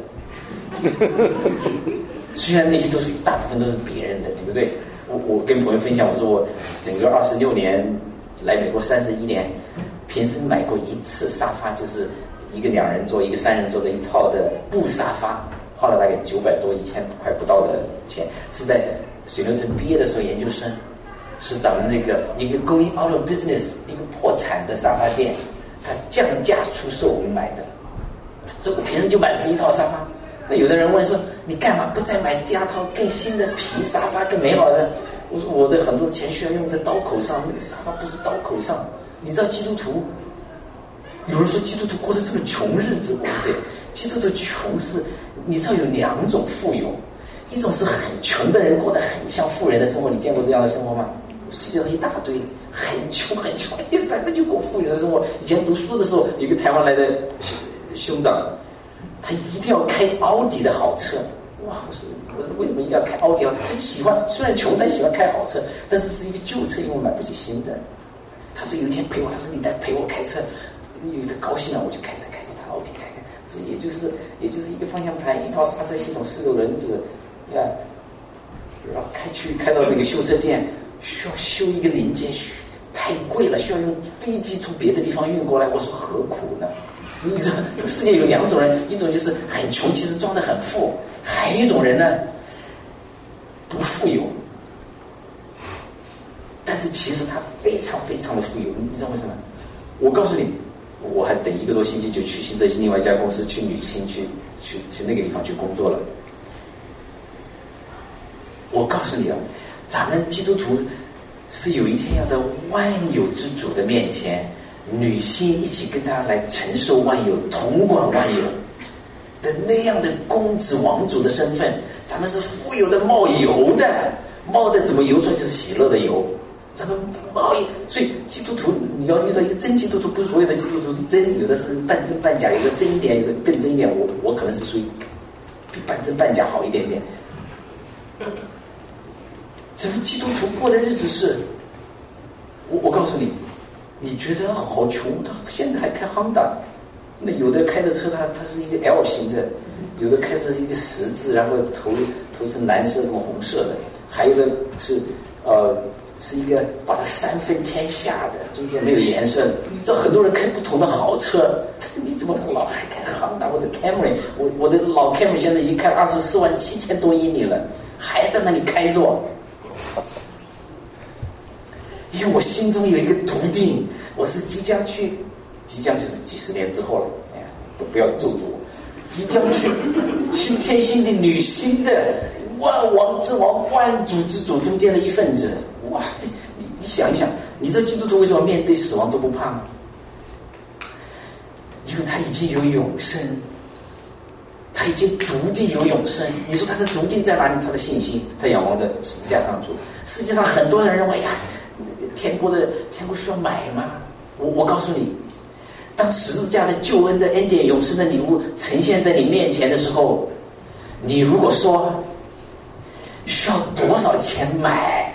虽然那些大部分都是别人的，对不对？我跟朋友分享，我说我整个26年来美国31年，平时买过1次沙发，就是一个2人座、一个3人座的一套的布沙发，花了大概900多、1000块不到的钱，是在水牛城毕业的时候研究生。是咱们那个一个 going out of business 一个破产的沙发店，他降价出售我们买的，这我平时就买了这一套沙发。那有的人问说，你干嘛不再买第2套更新的皮沙发更美好的？我说我的很多钱需要用在刀口上，那个沙发不是刀口上。你知道基督徒，有人说基督徒过得这么穷日子，不对，基督徒穷是，你知道有2种富有，一种是很穷的人过得很像富人的生活，你见过这样的生活吗？世界上一大堆很穷，他就过富人的生活。以前读书的时候，有个台湾来的兄长，他一定要开奥迪的好车。哇，我为什么一定要开奥迪？他喜欢，虽然穷，但喜欢开好车，但是是一个旧车，因为买不起新的。他说有一天陪我，他说你来陪我开车，有的高兴了，我就开车他奥迪开。也就是一个方向盘，一套刹车系统，4个轮子。然后开到那个修车店，需要修一个零件，太贵了，需要用飞机从别的地方运过来。我说何苦呢？你知道这个世界有2种人，一种就是很穷，其实装得很富；还有一种人呢，不富有，但是其实他非常非常的富有。你知道为什么？我告诉你，我还等1个多星期就去新泽西另外一家公司去旅行，去那个地方去工作了。我告诉你啊，咱们基督徒是有一天要到万有之主的面前，女性一起跟他来承受万有，统管万有的那样的公子王主的身份。咱们是富有的，冒油的，冒的怎么油出来就是喜乐的油。咱们冒一，所以基督徒你要遇到一个真基督徒，不是所有的基督徒是真，有的是半真半假，有的真一点，有的更真一点。我可能是属于比半真半假好一点点。咱们基督徒过的日子是，我告诉你，你觉得好穷，他现在还开 Honda， 那有的开的车它是一个 L 型的，有的开的是一个十字，然后头是蓝色这种红色的，还有的是一个把它3分天下的，中间没有颜色。你知道很多人开不同的豪车，你怎么老还开 Honda 或者 Camry？ 我的老 Camry 现在已经开24.7万多英里了，还在那里开着。因为我心中有一个笃定，我是即将就是几十年之后了，哎呀，不要咒诅我，即将去新天新地女新的万王之王、万主之主中间的一份子。哇，你想一想，你这基督徒为什么面对死亡都不怕吗？因为他已经有永生，他已经笃定有永生。你说他的笃定在哪里？他的信心，他仰望的十字架上主。世界上很多人认为呀，天国需要买吗？我告诉你，当十字架的救恩的恩典、永生的礼物呈现在你面前的时候，你如果说需要多少钱买，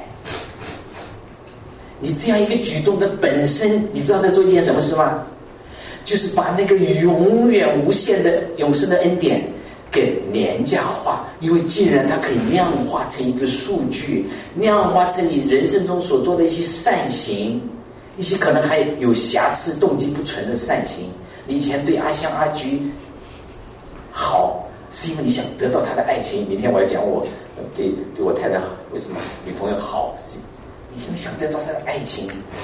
你这样一个举动的本身，你知道在做一件什么事吗？就是把那个永远无限的永生的恩典给廉价化，因为既然它可以量化成一个数据，量化成你人生中所做的一些善行，一些可能还有瑕疵、动机不纯的善行。你以前对阿香阿菊好，是因为你想得到她的爱情。明天我要讲我对我太太为什么女朋友好，你就想得到她的爱情。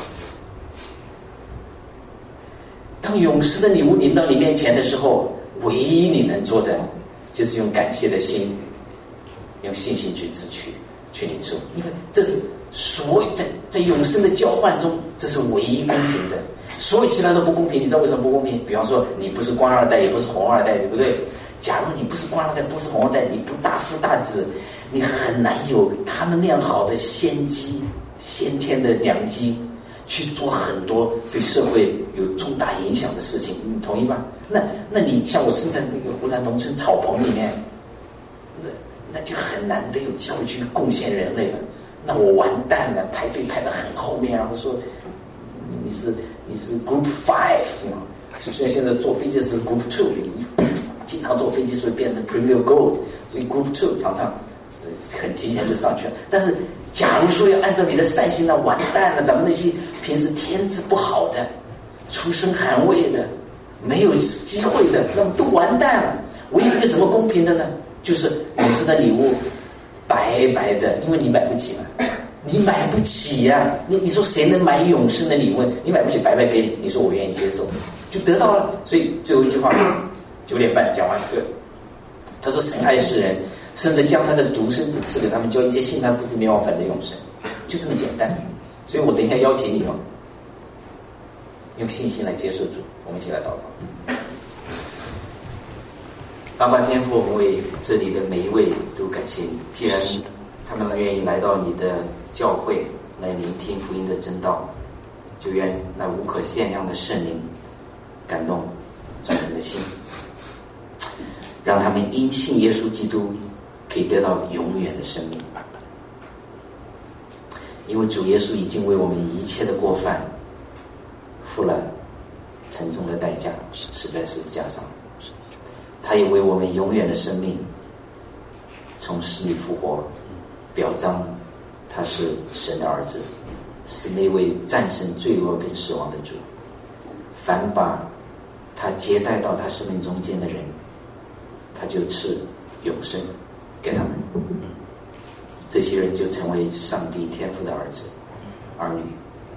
当永世的礼物临到你面前的时候，唯一你能做的就是用感谢的心，用信心去支取，去领受，因为这是所有在永生的交换中，这是唯一公平的。所有其他都不公平，你知道为什么不公平？比方说，你不是官二代，也不是红二代，对不对？ 假如你不是官二代，不是红二代，你不大富大子，你很难有他们那样好的先机、先天的良机，去做很多对社会有重大影响的事情。你同意吗？那你像我生在那个湖南农村草棚里面，那就很难得有机会去贡献人类了。那我完蛋了，排队排得很后面啊！我说你是 Group 5，虽然现在坐飞机是 Group 2，经常坐飞机所以变成 Premier Gold， 所以 Group 2常常很提前就上去了。但是假如说要按照你的善心，那完蛋了，咱们那些平时天资不好的、出身寒微的、没有机会的，那么都完蛋了。我有一个什么公平的呢？就是永生的礼物白白的，因为你买不起嘛，你买不起呀、你说谁能买永生的礼物？你买不起，白白给你，你说我愿意接受，就得到了。所以最后一句话，9点半讲完课，他说神爱世人，甚至将他的独生子赐给他们，叫一切信他不至灭亡，反得永生，就这么简单。所以我等一下邀请你用信心来接受主，我们一起来祷告。阿爸天父，我们为这里的每一位都感谢你，既然他们愿意来到你的教会来聆听福音的真道，就愿那无可限量的圣灵感动众人的心，让他们因信耶稣基督可以得到永远的生命。因为主耶稣已经为我们一切的过犯付了沉重的代价，死在十字架上，他也为我们永远的生命从死里复活，表彰他是神的儿子，是那位战胜罪恶跟死亡的主。凡把他接待到他生命中间的人，他就赐永生给他们，这些人就成为上帝天父的儿子儿女。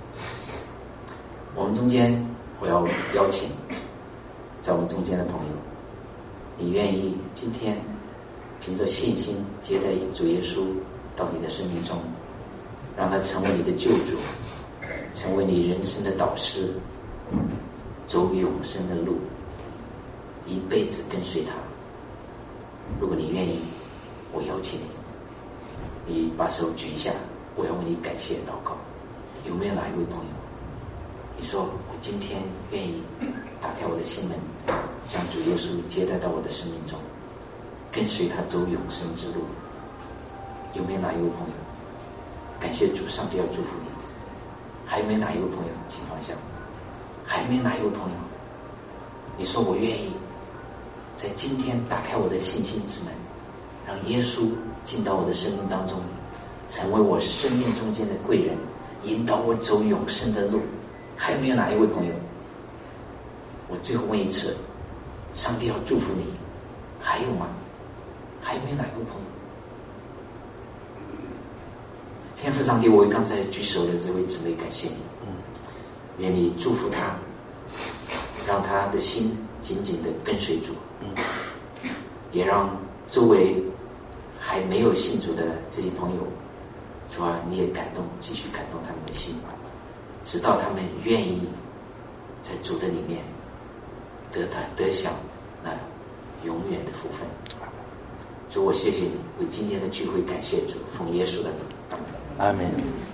我们中间，我要邀请在我们中间的朋友，你愿意今天凭着信心接待主耶稣到你的生命中，让他成为你的救主，成为你人生的导师，走永生的路，一辈子跟随他。如果你愿意，我邀请你把手举一下，我要为你感谢祷告。有没有哪一位朋友你说我今天愿意打开我的心门，将主耶稣接待到我的生命中，跟随他走永生之路？有没有哪一位朋友？感谢主，上帝要祝福你。还有没有哪一位朋友？请放下。还有没有哪一位朋友你说我愿意在今天打开我的信心之门，让耶稣进到我的生命当中，成为我生命中间的贵人，引导我走永生的路？还有没有哪一位朋友？我最后问一次，上帝要祝福你，还有吗？还有没有哪一位朋友？天父上帝，我为刚才举手的这位姊妹感谢你，愿你祝福他，让他的心紧紧地跟随主，也让周围还没有信主的这些朋友，主啊，你也感动，继续感动他们的心，直到他们愿意在主的里面得享那永远的福分。主，我谢谢你，为今天的聚会感谢主，奉耶稣的名，阿们。